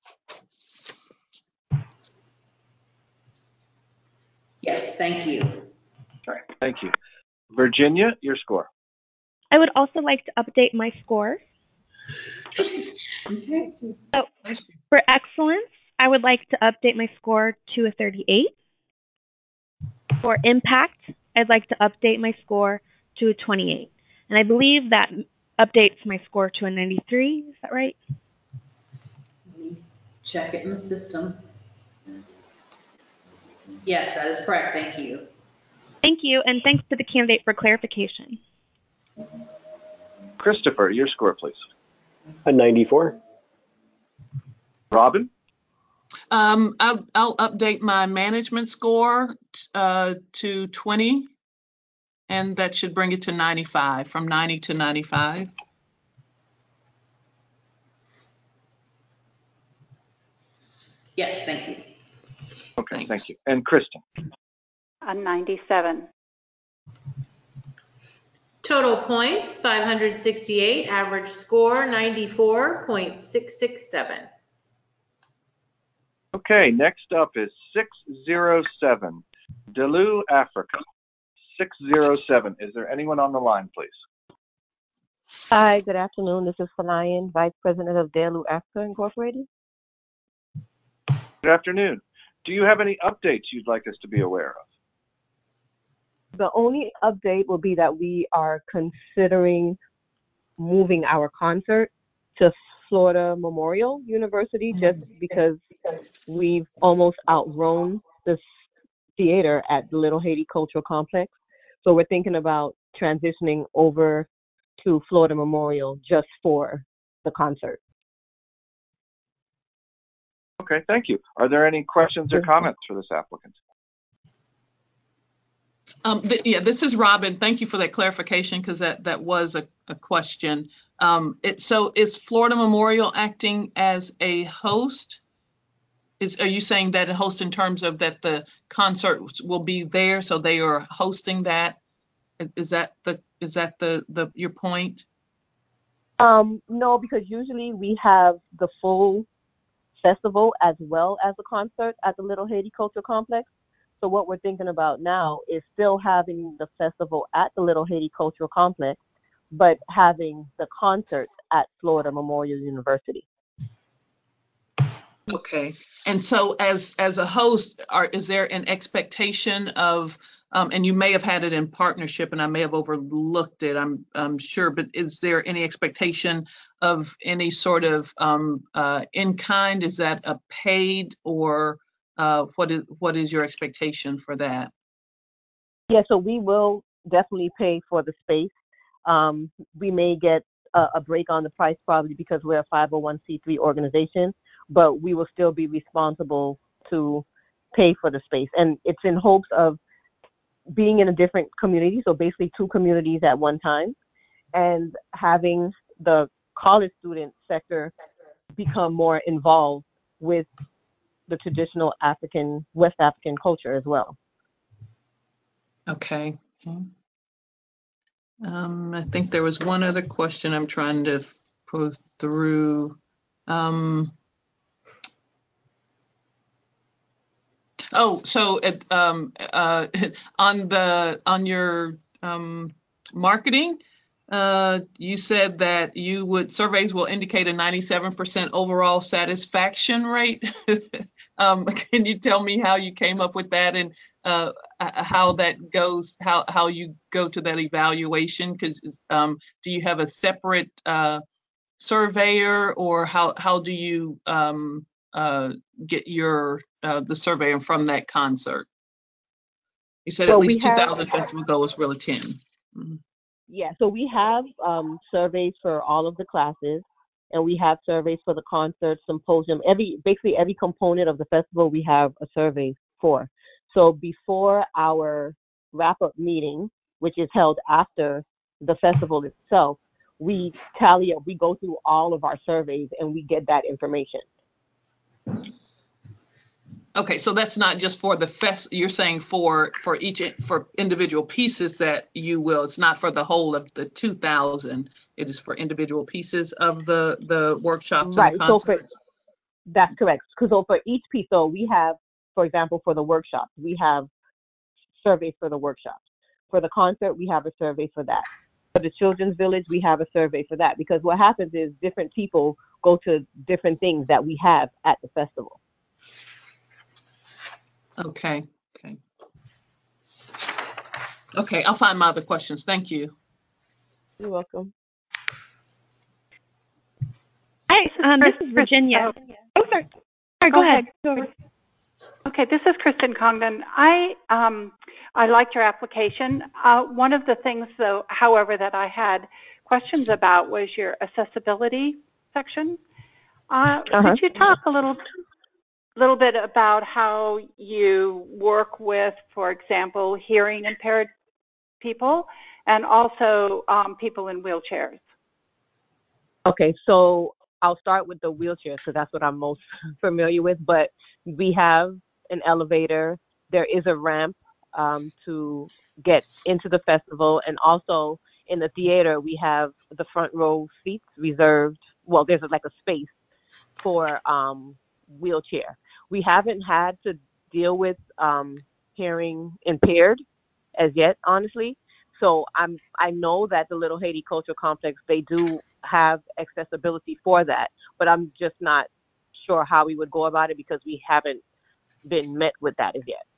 Yes, thank you. All right. Thank you. Virginia, your score. I would also like to update my score. Okay. So for excellence, I would like to update my score to a 38. For impact, I'd like to update my score to a 28. And I believe that updates my score to a 93. Is that right? Let me check it in the system. Yes, that is correct. Thank you. Thank you, and thanks to the candidate for clarification. Christopher, your score, please. A 94. Robin? I'll update my management score to 20, and that should bring it to 95, from 90 to 95. Yes, thank you. Okay, Thanks. thank you. And Kristen? A 97. Total points, 568. Average score, 94.667. Okay, next up is 607. Delu, Africa. 607. Is there anyone on the line, please? Hi, good afternoon. This is Falayan, Vice President of Delu Africa Incorporated. Good afternoon. Do you have any updates you'd like us to be aware of? The only update will be that we are considering moving our concert to Florida Memorial University just because we've almost outgrown this theater at the Little Haiti Cultural Complex. So we're thinking about transitioning over to Florida Memorial just for the concert. Okay, thank you. Are there any questions or comments for this applicant? Yeah, this is Robin. Thank you for that clarification, because that was a question. So is Florida Memorial acting as a host? Are you saying that a host in terms of that the concert will be there, so they are hosting that? Is that your point? No, because usually we have the full festival as well as a concert at the Little Haiti Cultural Complex. So what we're thinking about now is still having the festival at the Little Haiti Cultural Complex, but having the concert at Florida Memorial University. Okay. And so as a host, is there an expectation of, and you may have had it in partnership and I may have overlooked it, I'm sure, but is there any expectation of any sort of in kind? Is that a paid, or what is your expectation for that? Yeah, so we will definitely pay for the space. We may get a break on the price probably because we're a 501c3 organization, but we will still be responsible to pay for the space. And it's in hopes of being in a different community, so basically 2 communities at one time, and having the college student sector become more involved with the traditional West African culture as well. Okay. I think there was one other question I'm trying to pose through. So on your marketing, you said that surveys will indicate a 97% overall satisfaction rate. Can you tell me how you came up with that, and how that goes, how you go to that evaluation? Because do you have a separate surveyor, or how do you get your the surveyor from that concert? You said at least 2,000 festival goers will attend. Mm-hmm. Yeah, so we have surveys for all of the classes, and we have surveys for the concert, symposium, basically every component of the festival we have a survey for. So before our wrap-up meeting, which is held after the festival itself, we tally up, we go through all of our surveys and we get that information. Okay, so that's not just for the fest. You're saying for individual pieces that you will. It's not for the whole of the 2,000. It is for individual pieces of the workshops and the concerts. That's correct. So for each piece, so we have, for example, for the workshops, we have surveys for the workshops. For the concert, we have a survey for that. For the Children's Village, we have a survey for that, because what happens is different people go to different things that we have at the festival. Okay. I'll find my other questions. Thank you. You're welcome. Hi, this is Virginia. Oh, sorry. Go ahead. Okay, this is Kristen Congdon. I liked your application. One of the things, though, however, that I had questions about was your accessibility section. Could you talk a little bit about how you work with, for example, hearing impaired people and also people in wheelchairs? Okay, so I'll start with the wheelchairs because that's what I'm most familiar with. But we have an elevator. There is a ramp to get into the festival, and also in the theater we have the front row seats reserved. Well, there's like a space for wheelchair. We haven't had to deal with hearing impaired as yet, honestly. So I know that the Little Haiti Cultural Complex, they do have accessibility for that, but I'm just not sure how we would go about it because we haven't been met with that as yet.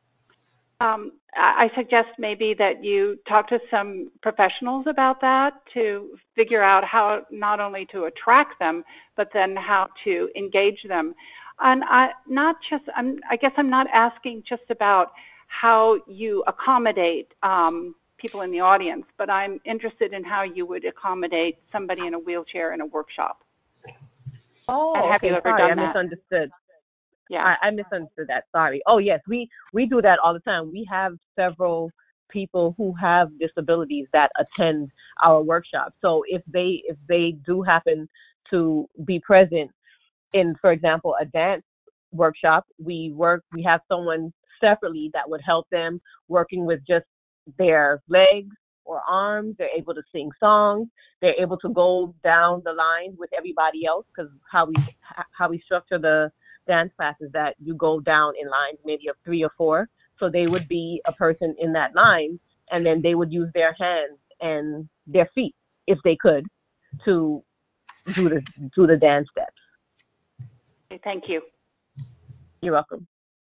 I suggest maybe that you talk to some professionals about that to figure out how not only to attract them, but then how to engage them. And I guess I'm not asking just about how you accommodate people in the audience, but I'm interested in how you would accommodate somebody in a wheelchair in a workshop. Oh, and have okay. you ever Sorry, done I that? misunderstood. Yeah. I misunderstood that. Sorry. Oh, yes, we do that all the time. We have several people who have disabilities that attend our workshop. So if they do happen to be present in, for example, a dance workshop, we have someone separately that would help them working with just their legs or arms. They're able to sing songs. They're able to go down the line with everybody else, because how we structure the dance classes that you go down in lines, maybe of 3 or 4. So they would be a person in that line, and then they would use their hands and their feet, if they could, to do the dance steps. Okay, thank you. You're welcome.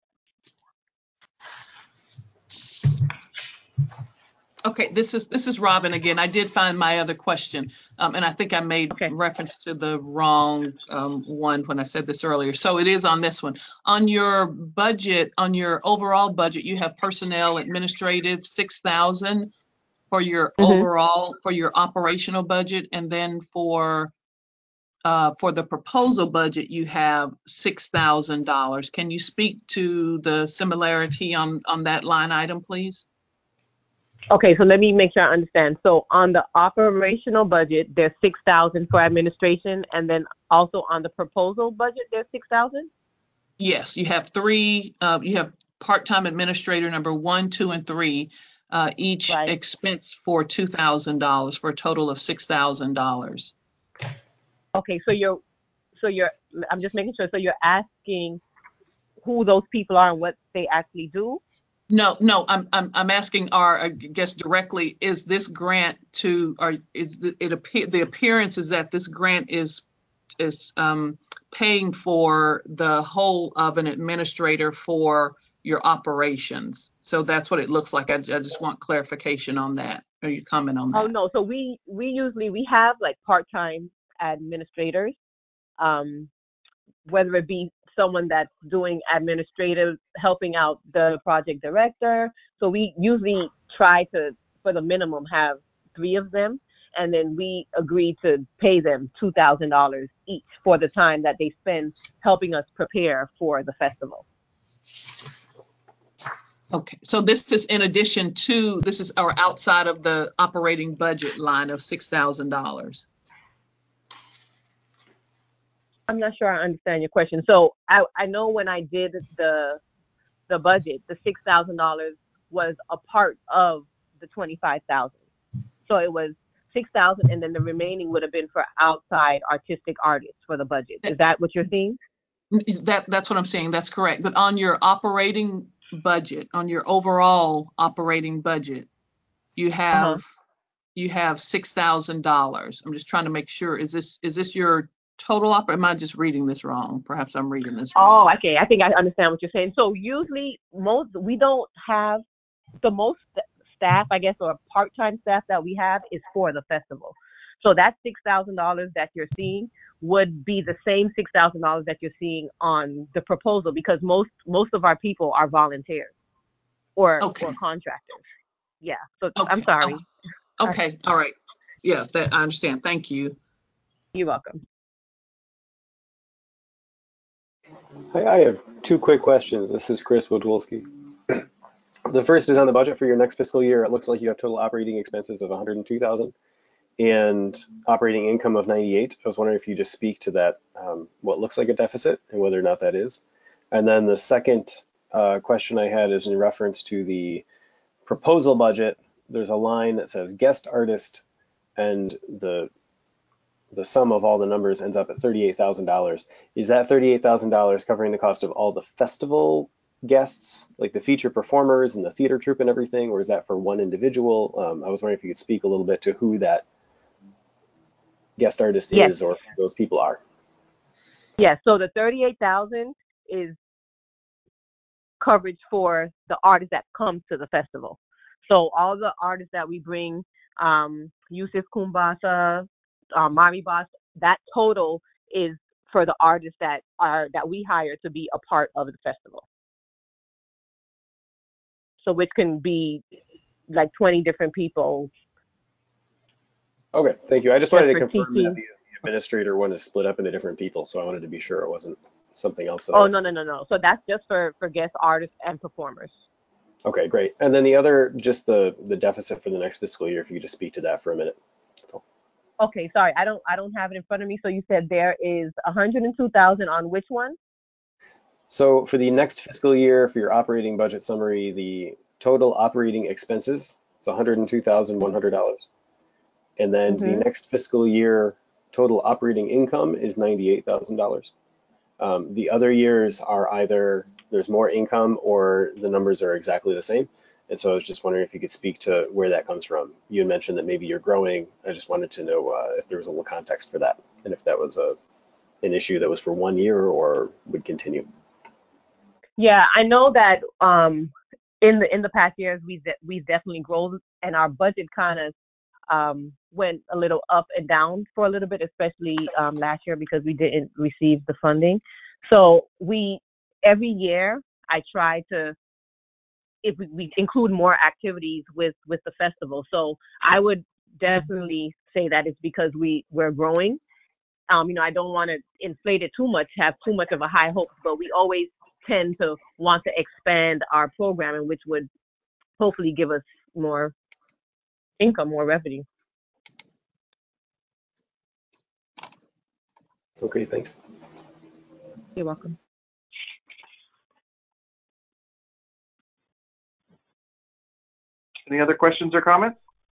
Okay, this is Robin again. I did find my other question, and I think I made reference to the wrong one when I said this earlier. So it is on this one. On your budget, on your overall budget, you have personnel administrative 6,000 for your overall, for your operational budget, and then for the proposal budget, you have $6,000. Can you speak to the similarity on that line item, please? Okay, so let me make sure I understand. So on the operational budget, there's 6,000 for administration, and then also on the proposal budget, there's 6,000? Yes, you have 3. You have part-time administrator number 1, 2, and 3. Each expense for $2,000 for a total of $6,000. Okay, so you're. I'm just making sure. So you're asking who those people are and what they actually do? No, I'm asking I guess directly, is this grant to, or is the appearance is that this grant is paying for the whole of an administrator for your operations. So that's what it looks like. I just want clarification on that, or you comment on that. Oh no, so we usually have like part-time administrators, whether it be someone that's doing administrative, helping out the project director. So we usually try to, for the minimum, have 3 of them, and then we agree to pay them $2,000 each for the time that they spend helping us prepare for the festival. Okay, so this is in addition to, this is our outside of the operating budget line of $6,000. I'm not sure I understand your question. So I know when I did the budget, the $6,000 was a part of the 25,000. So it was 6,000, and then the remaining would have been for outside artistic artists for the budget. Is that what you're seeing? That's what I'm saying. That's correct. But on your operating budget, on your overall operating budget, you have $6,000. I'm just trying to make sure. Is this your total am I just reading this wrong? Perhaps I'm reading this wrong. Oh, okay. I think I understand what you're saying. So usually we don't have the most staff, I guess, or part-time staff that we have is for the festival. So that $6,000 that you're seeing would be the same $6,000 that you're seeing on the proposal, because most of our people are volunteers or contractors. Yeah. So I'm sorry. Okay. All right. Yeah, that I understand. Thank you. You're welcome. Hi, I have two quick questions. This is Chris Wojtulski. The first is on the budget for your next fiscal year. It looks like you have total operating expenses of $102,000 and operating income of $98,000. I was wondering if you just speak to that, what looks like a deficit and whether or not that is. And then the second question I had is in reference to the proposal budget. There's a line that says guest artist, and the sum of all the numbers ends up at $38,000. Is that $38,000 covering the cost of all the festival guests, like the feature performers and the theater troupe and everything, or is that for one individual? I was wondering if you could speak a little bit to who that guest artist is, or who those people are. Yeah, so the $38,000 is coverage for the artists that come to the festival. So all the artists that we bring, Yusuf Kumbasa, Mari Boss, that total is for the artists that we hire to be a part of the festival. So which can be like 20 different people. Okay, thank you. I just wanted to confirm that the administrator one is split up into different people, so I wanted to be sure it wasn't something else. No. So that's just for guest artists and performers. Okay, great. And then the other, just the deficit for the next fiscal year, if you could just speak to that for a minute. Okay, sorry, I don't have it in front of me. So you said there is $102,000 on which one? So for the next fiscal year, for your operating budget summary, the total operating expenses is $102,100. And then the next fiscal year, total operating income is $98,000. The other years are either there's more income or the numbers are exactly the same. And so I was just wondering if you could speak to where that comes from. You had mentioned that maybe you're growing. I just wanted to know if there was a little context for that, and if that was an issue that was for 1 year or would continue. Yeah, I know that in the past years we've definitely grown, and our budget kind of went a little up and down for a little bit, especially last year because we didn't receive the funding. So every year I try to, if we include more activities with the festival. So I would definitely say that it's because we're growing. I don't want to inflate it too much, have too much of a high hope, but we always tend to want to expand our programming, which would hopefully give us more income, more revenue. Okay, thanks. You're welcome. Any other questions or comments?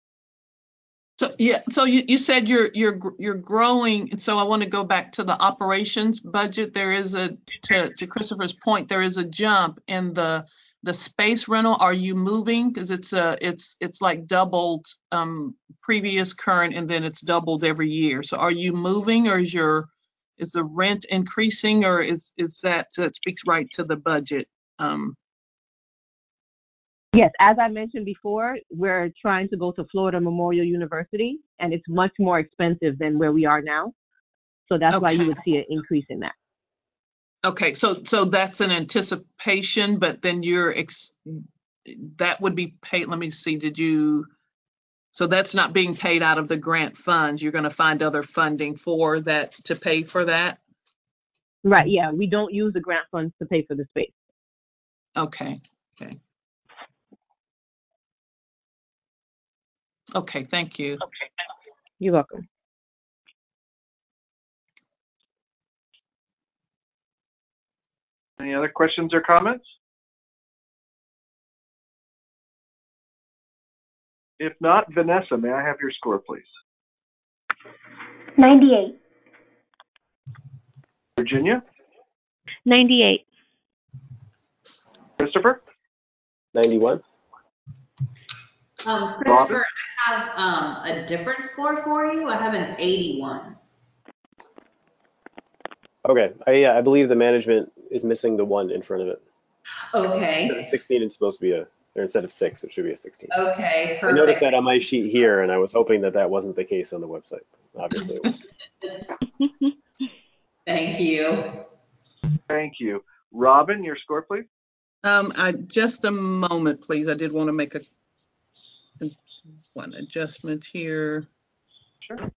So you said you're growing, and so I want to go back to the operations budget. There is to Christopher's point, there is a jump in the space rental. Are you moving? Because it's like doubled previous, current, and then it's doubled every year. So are you moving, or is the rent increasing, or is that speaks right to the budget? Yes, as I mentioned before, we're trying to go to Florida Memorial University, and it's much more expensive than where we are now. So that's why you would see an increase in that. Okay, so that's an anticipation, but then that would be paid. Let me see. So that's not being paid out of the grant funds. You're going to find other funding for that to pay for that? Right, yeah. We don't use the grant funds to pay for the space. Okay. Okay, thank you. You're welcome. Any other questions or comments? If not, Vanessa, may I have your score, please? 98. Virginia? 98. Christopher? 91. Christopher, I have a different score for you. I have an 81. Okay, I believe the management is missing the 1 in front of it. Okay. Instead of 16, it's supposed to be or instead of 6, it should be a 16. Okay, perfect. I noticed that on my sheet here, and I was hoping that that wasn't the case on the website. Obviously, it was. Thank you. Thank you. Robin, your score, please. Just a moment, please. I did want to make one adjustment here. Sure.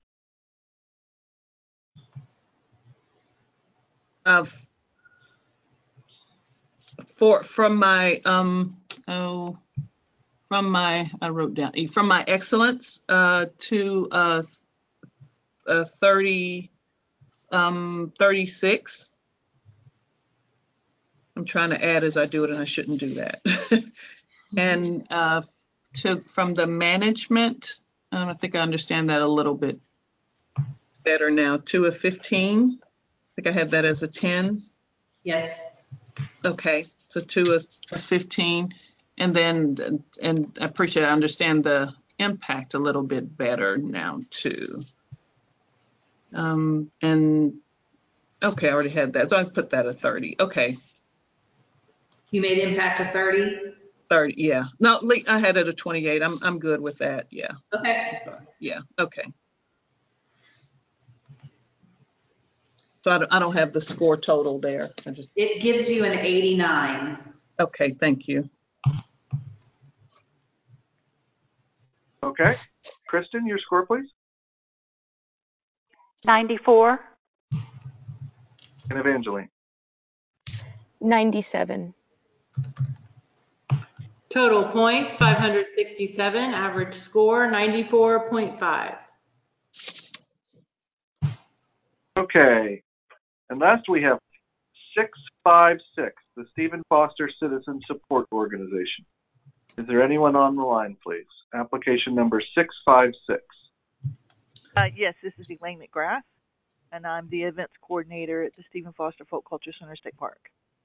I wrote down from my excellence to 36. I'm trying to add as I do it, and I shouldn't do that. And from the management, I think I understand that a little bit better now. To a 15. I think I had that as a 10. Yes. Okay, so to a 15, and I appreciate. I understand the impact a little bit better now too. And okay, I already had that, so I put that at 30. Okay. You made impact of 30? 30, yeah. No, I had it at 28. I'm good with that. Yeah. Okay. Yeah. Okay. So I don't have the score total there. It gives you an 89. Okay, thank you. Okay. Kristen, your score, please. 94. And Evangeline. 97. Total points, 567. Average score, 94.5. Okay. And last we have 656, the Stephen Foster Citizen Support Organization. Is there anyone on the line, please? Application number 656. Yes, this is Elaine McGrath, and I'm the events coordinator at the Stephen Foster Folk Culture Center State Park.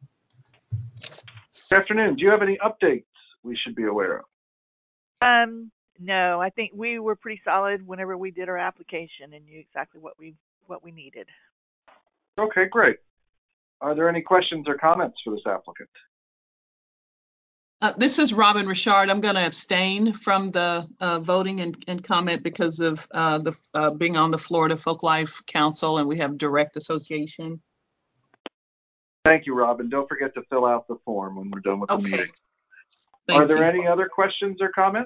Good afternoon. Do you have any updates we should be aware of? No, I think we were pretty solid whenever we did our application and knew exactly what we needed. Okay, great. Are there any questions or comments for this applicant? This is Robin Richard. I'm going to abstain from the voting and comment because of being on the Florida Folklife Council, and we have direct association. Thank you, Robin. Don't forget to fill out the form when we're done with the meeting. Thank Are there you. any other questions or comments?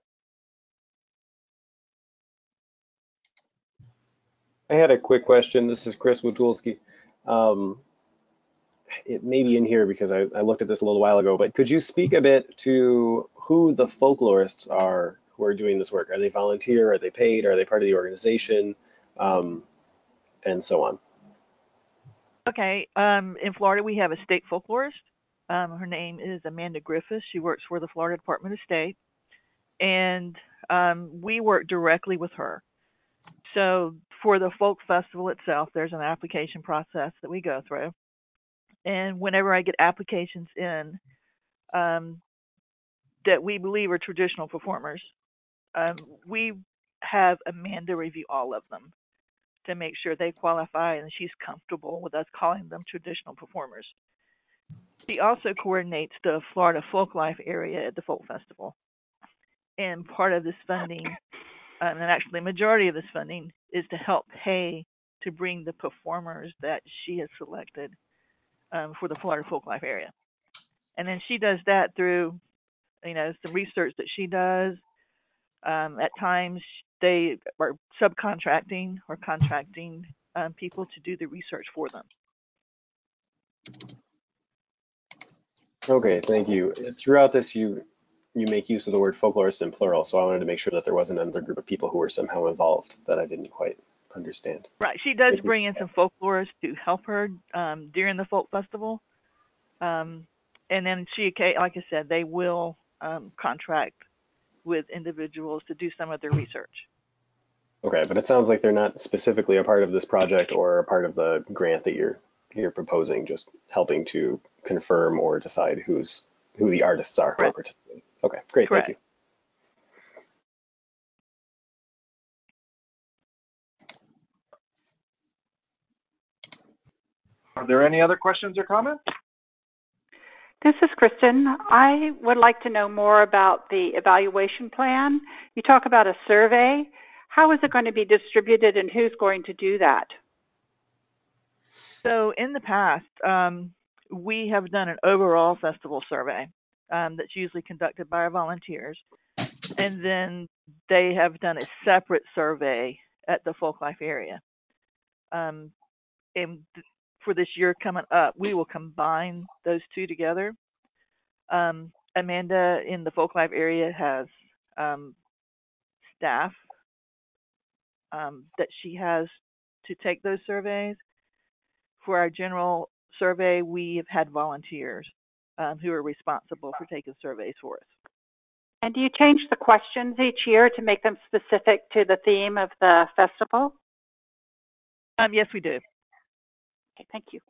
I had a quick question. This is Chris Witulski. It may be in here because I looked at this a little while ago, but could you speak a bit to who the folklorists are who are doing this work? Are they volunteer? Are they paid? Are they part of the organization? And so on. Okay. In Florida, we have a state folklorist. Her name is Amanda Griffiths. She works for the Florida Department of State. And we work directly with her. So for the folk festival itself, there's an application process that we go through. And whenever I get applications in that we believe are traditional performers, we have Amanda review all of them to make sure they qualify and she's comfortable with us calling them traditional performers. She also coordinates the Florida Folklife area at the Folk Festival. And part of this funding, and actually the majority of this funding, is to help pay to bring the performers that she has selected for the Florida Folklife area. And then she does that through, some research that she does. At times they are subcontracting or contracting people to do the research for them. Okay, thank you. Throughout this, you you make use of the word folklorist in plural, so I wanted to make sure that there wasn't another group of people who were somehow involved that I didn't quite understand. Right. She does Thank you. bring in some folklorists to help her during the folk festival. And then like I said, they will contract with individuals to do some of their research. Okay, but it sounds like they're not specifically a part of this project or a part of the grant that you're proposing, just helping to confirm or decide who the artists are who are participating. Okay, great, Correct. Thank you. Are there any other questions or comments? This is Kristen. I would like to know more about the evaluation plan. You talk about a survey. How is it going to be distributed and who's going to do that? So in the past, we have done an overall festival survey that's usually conducted by our volunteers. And then they have done a separate survey at the Folklife area. And for this year coming up, we will combine those two together. Amanda in the Folklife area has staff that she has to take those surveys. For our general survey, we have had volunteers who are responsible for taking surveys for us. And do you change the questions each year to make them specific to the theme of the festival? Yes, we do. Okay, thank you.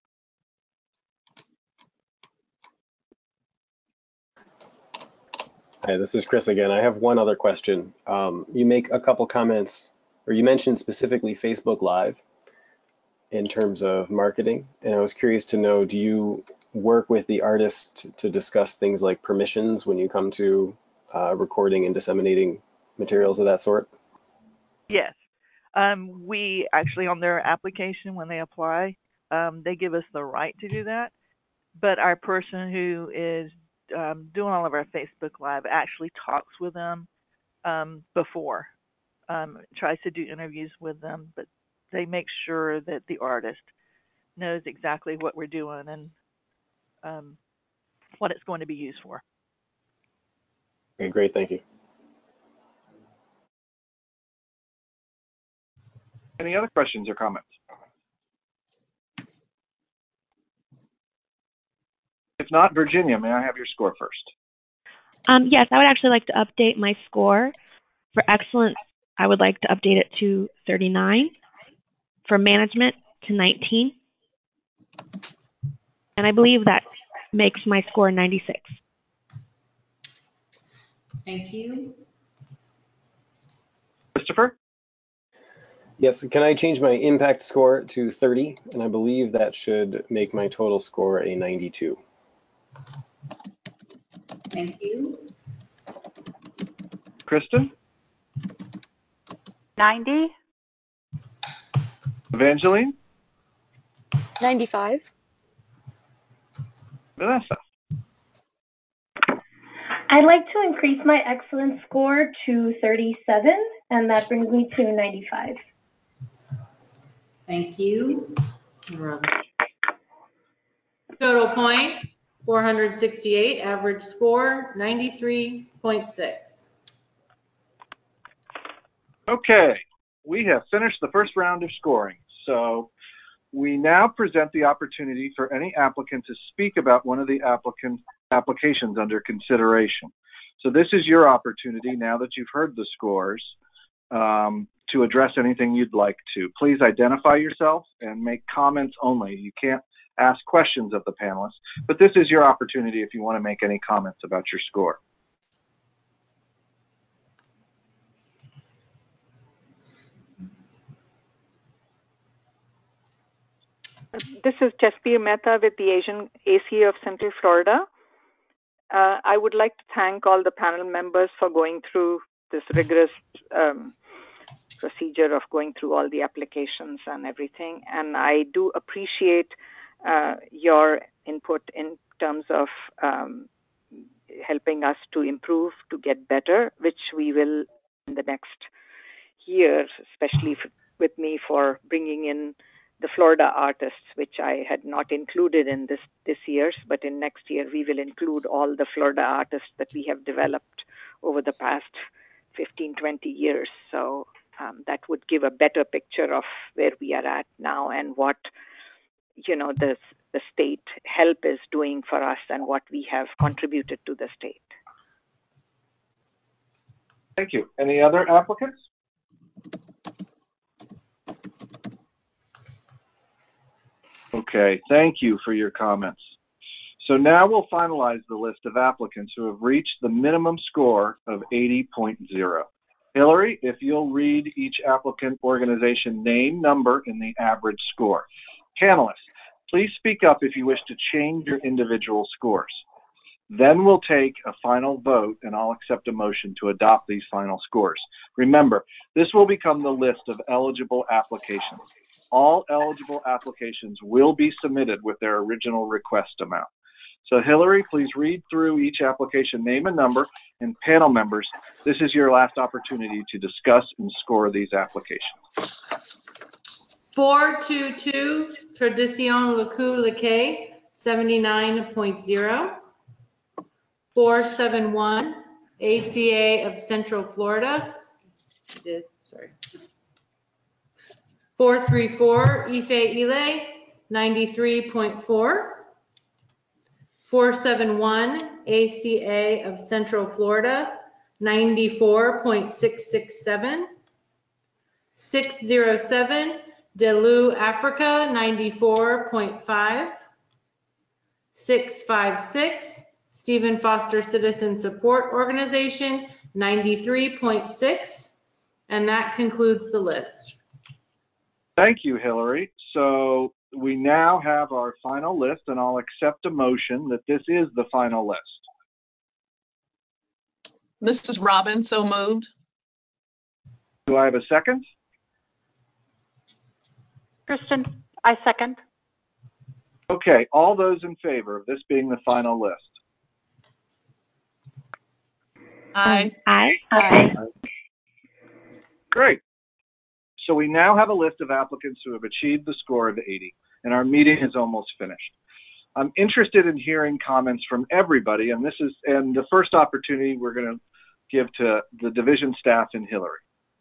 Hi, this is Chris again. I have one other question. You make a couple comments, or you mentioned specifically Facebook Live in terms of marketing, and I was curious to know, do you work with the artist to discuss things like permissions when you come to recording and disseminating materials of that sort? Yes. We actually, on their application, when they apply, they give us the right to do that. But our person who is doing all of our Facebook Live actually talks with them before, tries to do interviews with them, but they make sure that the artist knows exactly what we're doing and what it's going to be used for. Okay, great, thank you. Any other questions or comments? If not, Virginia, may I have your score first? Yes, I would actually like to update my score. For excellence, I would like to update it to 39. For management, to 19. And I believe that makes my score 96. Thank you. Christopher? Yes, can I change my impact score to 30? And I believe that should make my total score a 92. Thank you. Kristen? 90. Evangeline? 95. Vanessa? I'd like to increase my excellence score to 37, and that brings me to 95. Thank you. Total point, 468. Average score, 93.6. Okay, we have finished the first round of scoring. So we now present the opportunity for any applicant to speak about one of the applications under consideration. So this is your opportunity, now that you've heard the scores, to address anything you'd like to. Please identify yourself and make comments only. You can't ask questions of the panelists, but this is your opportunity if you want to make any comments about your score. This is Jaspreet Mehta with the Asian ACA of Central Florida. I would like to thank all the panel members for going through this rigorous procedure of going through all the applications and everything. And I do appreciate your input in terms of helping us to improve, to get better, which we will in the next year, especially with me for bringing in the Florida artists, which I had not included in this year's, but in next year we will include all the Florida artists that we have developed over the past 15, 20 years. So that would give a better picture of where we are at now and what, the state help is doing for us and what we have contributed to the state. Thank you. Any other applicants? Okay, thank you for your comments. So now we'll finalize the list of applicants who have reached the minimum score of 80.0. Hillary, if you'll read each applicant organization name, number, and the average score. Panelists, please speak up if you wish to change your individual scores. Then we'll take a final vote, and I'll accept a motion to adopt these final scores. Remember, this will become the list of eligible applications. All eligible applications will be submitted with their original request amount. So Hillary, please read through each application name and number, and panel members, this is your last opportunity to discuss and score these applications. 422 Tradicion Lecu Leque 79.0. 471 ACA of Central Florida. 434 Ife Ile 93.4. 471 ACA of Central Florida 94.667. 607 Delu Africa 94.5. 656 Stephen Foster Citizen Support Organization 93.6. And that concludes the list. Thank you, Hillary. So we now have our final list, and I'll accept a motion that this is the final list. Mrs. Robin, so moved. Do I have a second? Kristen, I second. Okay, all those in favor of this being the final list? Aye. Aye. Aye. Great. So we now have a list of applicants who have achieved the score of 80, and our meeting is almost finished. I'm interested in hearing comments from everybody, and the first opportunity we're going to give to the division staff and Hillary.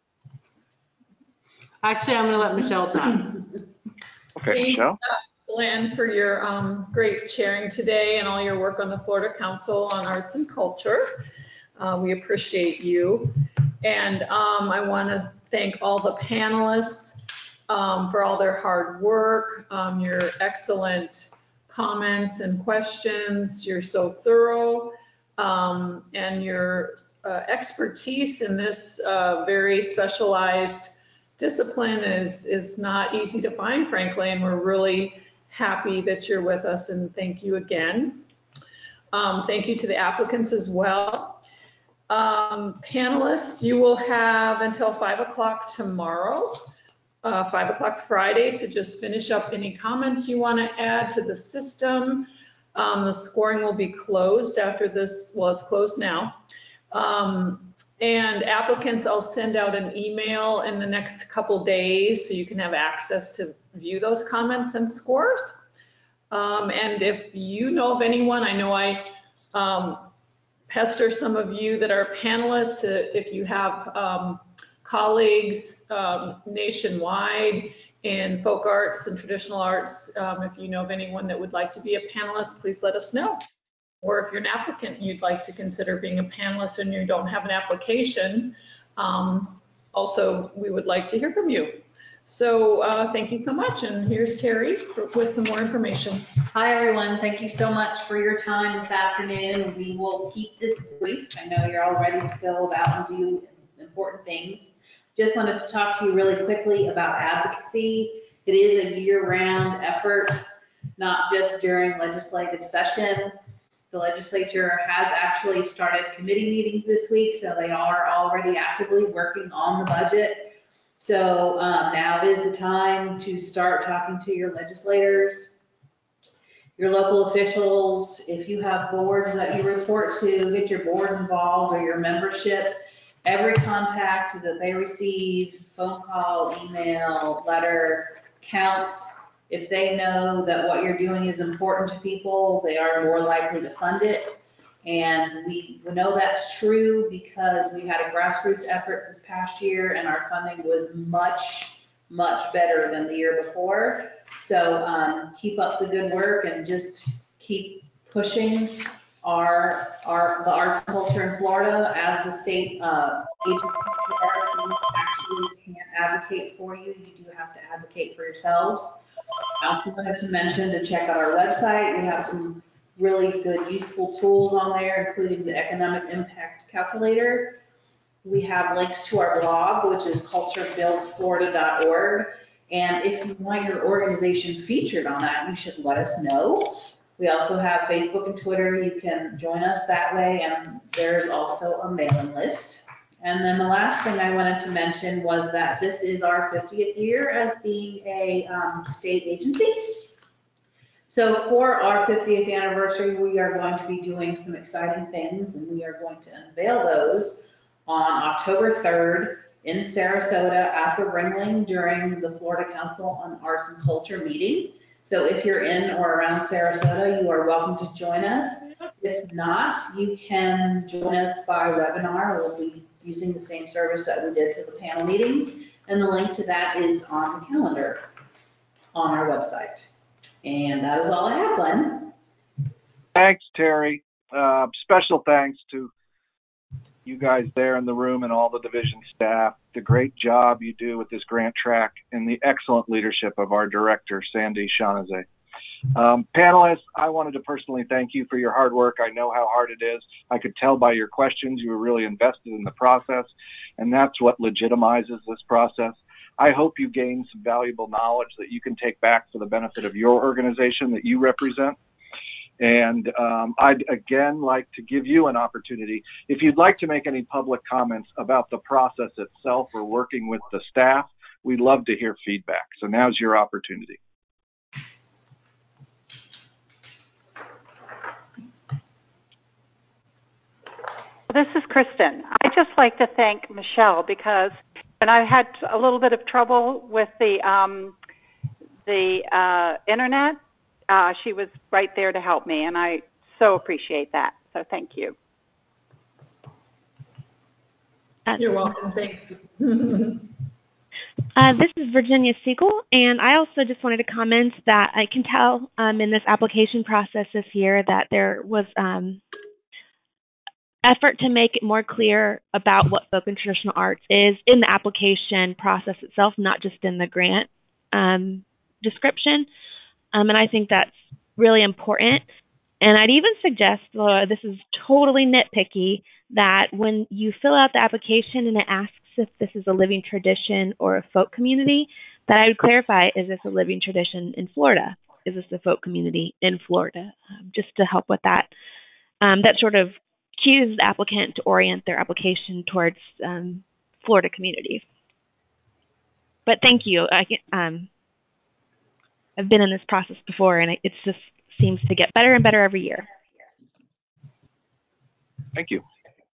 Actually, I'm going to let Michelle talk. Okay, Michelle. Glenn, for your great chairing today and all your work on the Florida Council on Arts and Culture. We appreciate you. And I want to thank all the panelists for all their hard work, your excellent comments and questions. You're so thorough, and your expertise in this very specialized discipline is not easy to find, frankly, and we're really happy that you're with us, and thank you again. Thank you to the applicants as well. Panelists, you will have until 5 o'clock tomorrow, 5 o'clock Friday, to just finish up any comments you want to add to the system. The scoring will be closed after this. Well, it's closed now. And applicants, I'll send out an email in the next couple days so you can have access to view those comments and scores. And if you know of anyone, I know I pester some of you that are panelists. If you have colleagues nationwide in folk arts and traditional arts, if you know of anyone that would like to be a panelist, please let us know. Or if you're an applicant and you'd like to consider being a panelist and you don't have an application, also we would like to hear from you. So thank you so much, and here's Terry with some more information. Hi everyone, thank you so much for your time this afternoon. We will keep this brief. I know you're all ready to go about and do important things. Just wanted to talk to you really quickly about advocacy. It is a year-round effort, not just during legislative session. The legislature has actually started committee meetings this week, so they are already actively working on the budget. So now is the time to start talking to your legislators, your local officials. If you have boards that you report to, get your board involved or your membership. Every contact that they receive, phone call, email, letter, counts. If they know that what you're doing is important to people, they are more likely to fund it. And we know that's true because we had a grassroots effort this past year and our funding was much, much better than the year before. So keep up the good work and just keep pushing the arts and culture in Florida as the state agency for arts. And we actually can't advocate for you. You do have to advocate for yourselves. I also wanted to mention to check out our website. We have some really good, useful tools on there, including the economic impact calculator. We have links to our blog, which is culturebuildsflorida.org. And if you want your organization featured on that, you should let us know. We also have Facebook and Twitter. You can join us that way. And there's also a mailing list. And then the last thing I wanted to mention was that this is our 50th year as being a state agency. So for our 50th anniversary, we are going to be doing some exciting things, and we are going to unveil those on October 3rd in Sarasota at the Ringling during the Florida Council on Arts and Culture meeting. So if you're in or around Sarasota, you are welcome to join us. If not, you can join us by webinar. We'll be using the same service that we did for the panel meetings, and the link to that is on the calendar on our website. And that is all I have, Glenn. Thanks, Terry. Special thanks to you guys there in the room and all the division staff, the great job you do with this grant track, and the excellent leadership of our director, Sandy Shanaze. Panelists, I wanted to personally thank you for your hard work. I know how hard it is. I could tell by your questions you were really invested in the process, and that's what legitimizes this process. I hope you gain some valuable knowledge that you can take back for the benefit of your organization that you represent. And I'd again like to give you an opportunity. If you'd like to make any public comments about the process itself or working with the staff, we'd love to hear feedback. So now's your opportunity. This is Kristen. I'd just like to thank Michelle because when I had a little bit of trouble with the internet, she was right there to help me, and I so appreciate that. So thank you. You're welcome. Thanks. This is Virginia Siegel, and I also just wanted to comment that I can tell in this application process this year that there was effort to make it more clear about what folk and traditional arts is in the application process itself, not just in the grant description. And I think that's really important. And I'd even suggest, this is totally nitpicky, that when you fill out the application and it asks if this is a living tradition or a folk community, that I would clarify, is this a living tradition in Florida? Is this a folk community in Florida? Just to help with that. That sort of cues the applicant to orient their application towards Florida communities. But thank you. I've been in this process before, and it just seems to get better and better every year. Thank you.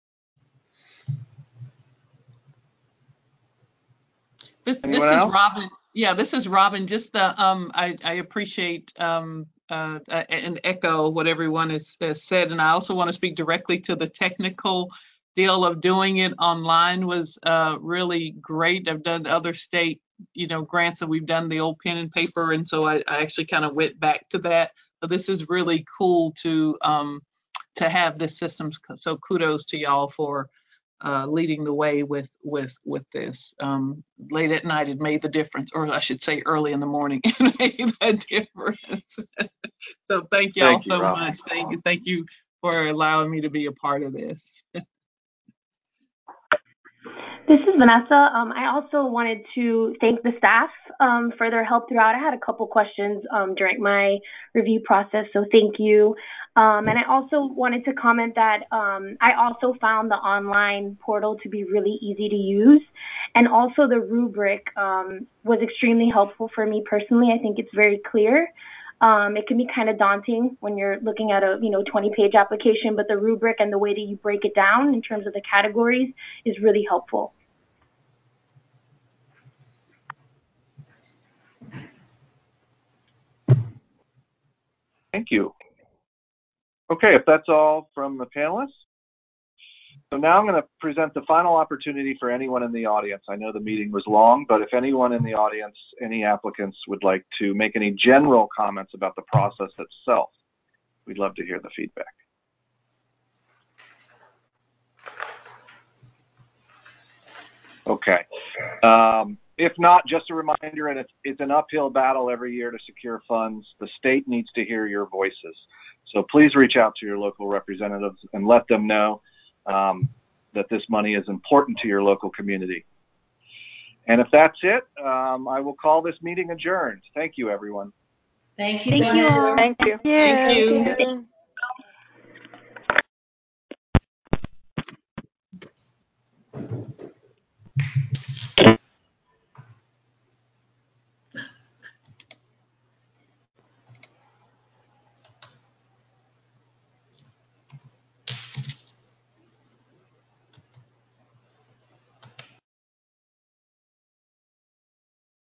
This is Robin. Yeah, this is Robin. Just I appreciate and echo what everyone has said, and I also want to speak directly to the technical deal of doing it online was really great. I've done other state, grants, and we've done the old pen and paper, and so I actually kind of went back to that. But this is really cool to have this system. So kudos to y'all for leading the way with this. Late at night, it made the difference, or I should say early in the morning, it made the difference. So thank y'all so much. Thank you for allowing me to be a part of this. This is Vanessa. I also wanted to thank the staff for their help throughout. I had a couple questions during my review process, so thank you. And I also wanted to comment that I also found the online portal to be really easy to use. And also the rubric was extremely helpful for me personally. I think it's very clear. It can be kind of daunting when you're looking at a 20-page application, but the rubric and the way that you break it down in terms of the categories is really helpful. Thank you. Okay, if that's all from the panelists. So now I'm going to present the final opportunity for anyone in the audience. I know the meeting was long, but if anyone in the audience, any applicants would like to make any general comments about the process itself, we'd love to hear the feedback. Okay. If not, just a reminder, and it's an uphill battle every year to secure funds. The state needs to hear your voices. So please reach out to your local representatives and let them know that this money is important to your local community. And if that's it, I will call this meeting adjourned. Thank you, everyone. Thank you. Thank you. Thank you. Thank you. Thank you.